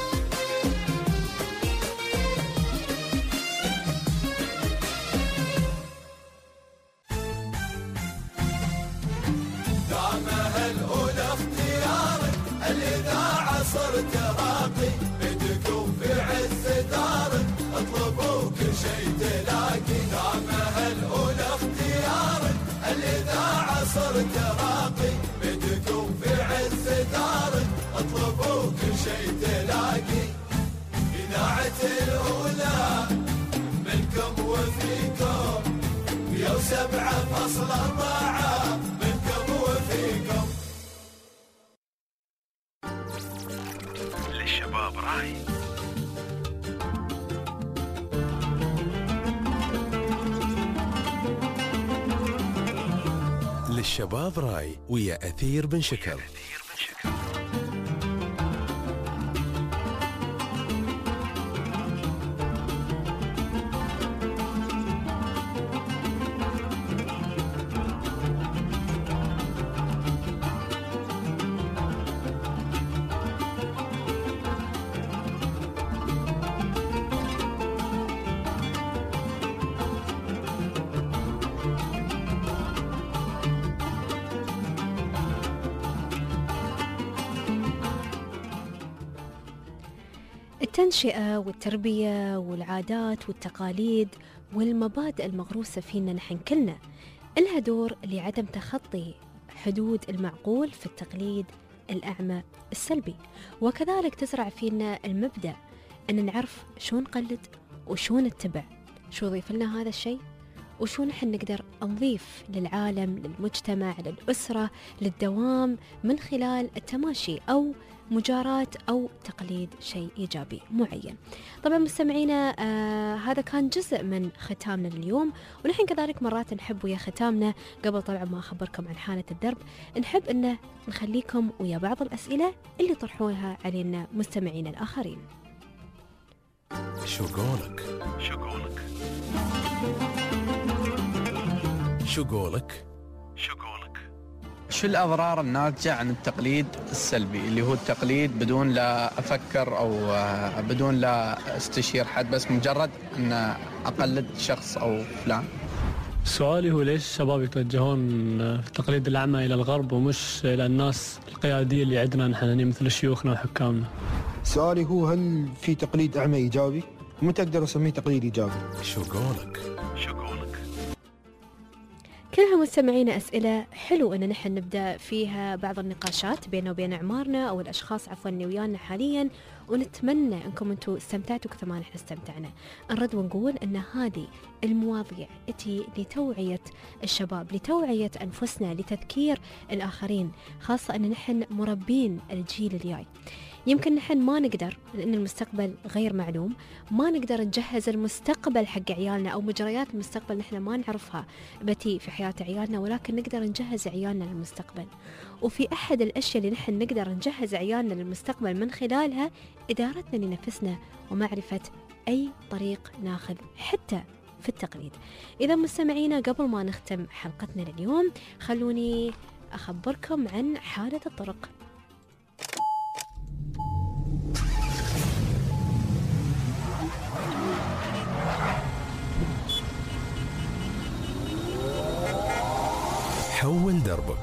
دامها الأولى اختيارك الإذاعة صرت راقي بدكم في عز دارك اطلبوا كل شيء تلاقي دامها الأولى اختيارك الإذاعة صرت راقي بدكم في عز دارك اطلبوا كل شيء تلاقي إذاعة الأولى منكم وفيكم مية وسبعة فاصلة أربعة منكم وفيكم للشباب راي للشباب راي ويا أثير بن شكر. التنشئة والتربية والعادات والتقاليد والمبادئ المغروسة فينا نحن كلنا لها دور لعدم تخطي حدود المعقول في التقليد الأعمى السلبي، وكذلك تزرع فينا المبدأ أن نعرف شو نقلد وشو نتبع، شو ضيف لنا هذا الشيء وشو نحن نقدر نضيف للعالم، للمجتمع، للأسرة، للدوام من خلال التماشي أو مجاراة أو تقليد شيء إيجابي معين. طبعا مستمعينا آه هذا كان جزء من ختامنا اليوم، ونحن كذلك مرات نحب ويا ختامنا قبل طبعا ما أخبركم عن حالة الدرب نحب أن نخليكم ويا بعض الأسئلة اللي طرحوها علينا مستمعينا الآخرين. شو قولك؟ شو قولك؟ شو قولك؟ شو قولك؟ شو الأضرار الناتجة عن التقليد السلبي اللي هو التقليد بدون لا أفكر أو بدون لا استشير حد، بس مجرد أن أقلد شخص أو فلان؟ سؤالي هو ليش الشباب يتوجهون في التقليد الأعمى إلى الغرب ومش إلى الناس القيادية اللي عندنا نحن مثل شيوخنا وحكامنا؟ سؤالي هو هل في تقليد أعمى إيجابي؟ ومتى أقدر أسميه تقليد إيجابي؟ شو قولك؟ شو قولك؟ كلها مستمعينا أسئلة حلو أن نحن نبدأ فيها بعض النقاشات بيننا وبين أعمارنا أو الأشخاص عفوا اللي ويانا حاليا، ونتمنى أنكم أنتم استمتعتوا كثر ما نحن استمتعنا. نرد ونقول أن هذه المواضيع التي لتوعية الشباب، لتوعية أنفسنا، لتذكير الآخرين، خاصة أن نحن مربين الجيل الجاي. يمكن نحن ما نقدر لأن المستقبل غير معلوم، ما نقدر نجهز المستقبل حق عيالنا أو مجريات المستقبل نحن ما نعرفها بتي في حياة عيالنا، ولكن نقدر نجهز عيالنا للمستقبل. وفي أحد الأشياء اللي نحن نقدر نجهز عيالنا للمستقبل من خلالها إدارتنا لنفسنا ومعرفة أي طريق ناخذ حتى في التقليد. إذا مستمعينا قبل ما نختم حلقتنا لليوم خلوني أخبركم عن حالة الطرق. حول دربك.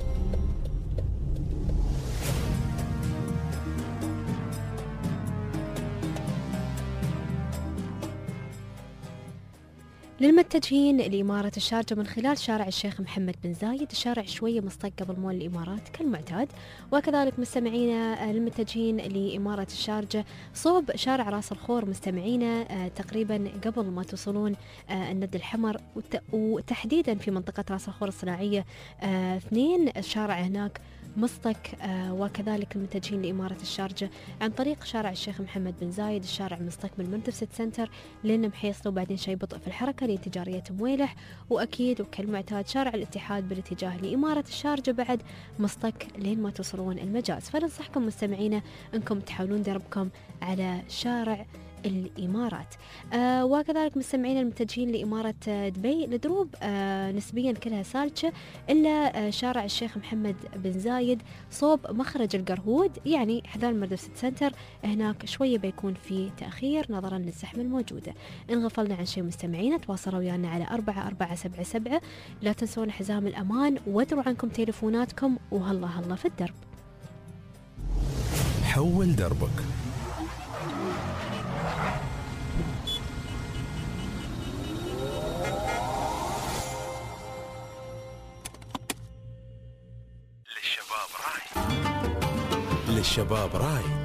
للمتجهين لإمارة الشارجة من خلال شارع الشيخ محمد بن زايد، الشارع شوية مصطق قبل مول الإمارات كالمعتاد، وكذلك مستمعينا للمتجهين لإمارة الشارجة صوب شارع راس الخور مستمعينا تقريبا قبل ما توصلون الند الحمر، وتحديدا في منطقة راس الخور الصناعية اثنين الشارع هناك مصطك. آه وكذلك المتجهين لإمارة الشارجة عن طريق شارع الشيخ محمد بن زايد الشارع مصطك من منتف سيتي سنتر لأنهم حيصلوا بعدين شيء بطء في الحركة لتجارية مويلح، وأكيد وكالمعتاد شارع الاتحاد بالاتجاه لإمارة الشارجة بعد مصطك لين ما توصلون المجاز. فننصحكم مستمعينا أنكم تحاولون دربكم على شارع الإمارات. آه وكذلك مستمعين المتجهين لإمارة دبي الدروب آه نسبيا كلها سالكة إلا آه شارع الشيخ محمد بن زايد صوب مخرج القرهود، يعني حذار مردف سيتي سنتر هناك شوية بيكون في تأخير نظرا للزحمة الموجودة. إن غفلنا عن شيء مستمعين تواصلوا ويانا على أربعة أربعة سبعة سبعة، لا تنسون حزام الأمان وادروا عنكم تليفوناتكم، وهلا هلا في الدرب. حول دربك. للشباب رايد.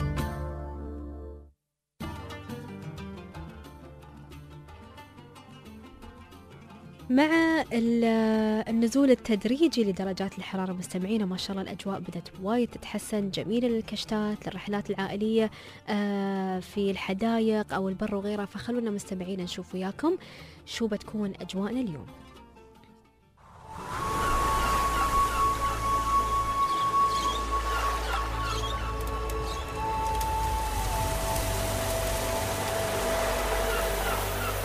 مع النزول التدريجي لدرجات الحرارة مستمعين ما شاء الله الأجواء بدأت وايد تتحسن، جميلة للكشتات للرحلات العائلية في الحدائق أو البر وغيرها. فخلونا مستمعين نشوف وياكم شو بتكون أجواءنا اليوم.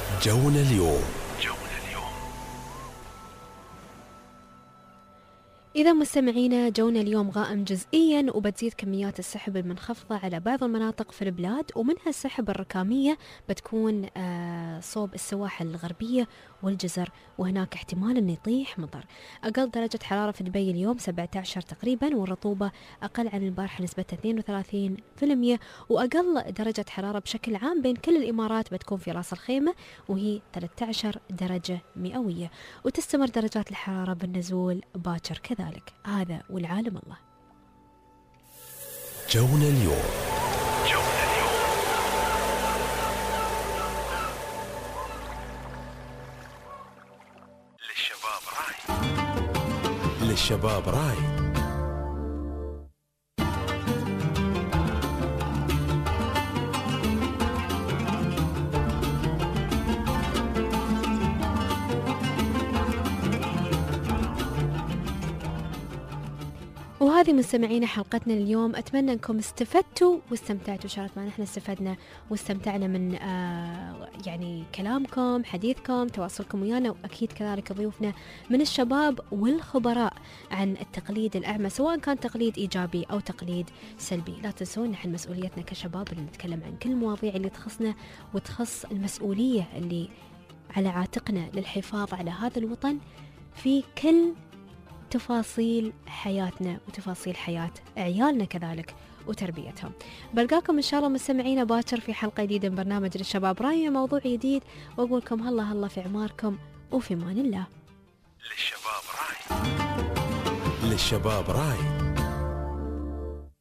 جونا اليوم. إذا مستمعينا جونا اليوم غائم جزئيا، وبتزيد كميات السحب المنخفضة على بعض المناطق في البلاد، ومنها السحب الركامية بتكون آه صوب السواحل الغربية والجزر، وهناك احتمال أن يطيح مطر. أقل درجة حرارة في دبي اليوم سبعة عشر تقريبا، والرطوبة أقل عن البارحة نسبتها اثنين وثلاثين بالمئة، وأقل درجة حرارة بشكل عام بين كل الإمارات بتكون في راس الخيمة وهي ثلاثة عشر درجة مئوية، وتستمر درجات الحرارة بالنزول باكر كذلك. هذا والعالم الله. جونا اليوم. جونا اليوم. للشباب رايد. للشباب رايد. وهذه مستمعين حلقتنا اليوم، أتمنى أنكم استفدتوا واستمتعتوا. شارت ما نحن استفدنا واستمتعنا من آه يعني كلامكم، حديثكم، تواصلكم ويانا، وأكيد كذلك ضيوفنا من الشباب والخبراء عن التقليد الأعمى، سواء كان تقليد إيجابي أو تقليد سلبي. لا تنسون نحن مسؤوليتنا كشباب اللي نتكلم عن كل المواضيع اللي تخصنا وتخص المسؤولية اللي على عاتقنا للحفاظ على هذا الوطن في كل تفاصيل حياتنا وتفاصيل حياة عيالنا كذلك وتربيتهم. بلقاكم إن شاء الله مستمعين باكر في حلقة جديدة من برنامج للشباب رايد، موضوع جديد، وأقولكم هلا هلا في عماركم وفي مان الله. للشباب رايد. للشباب رايد.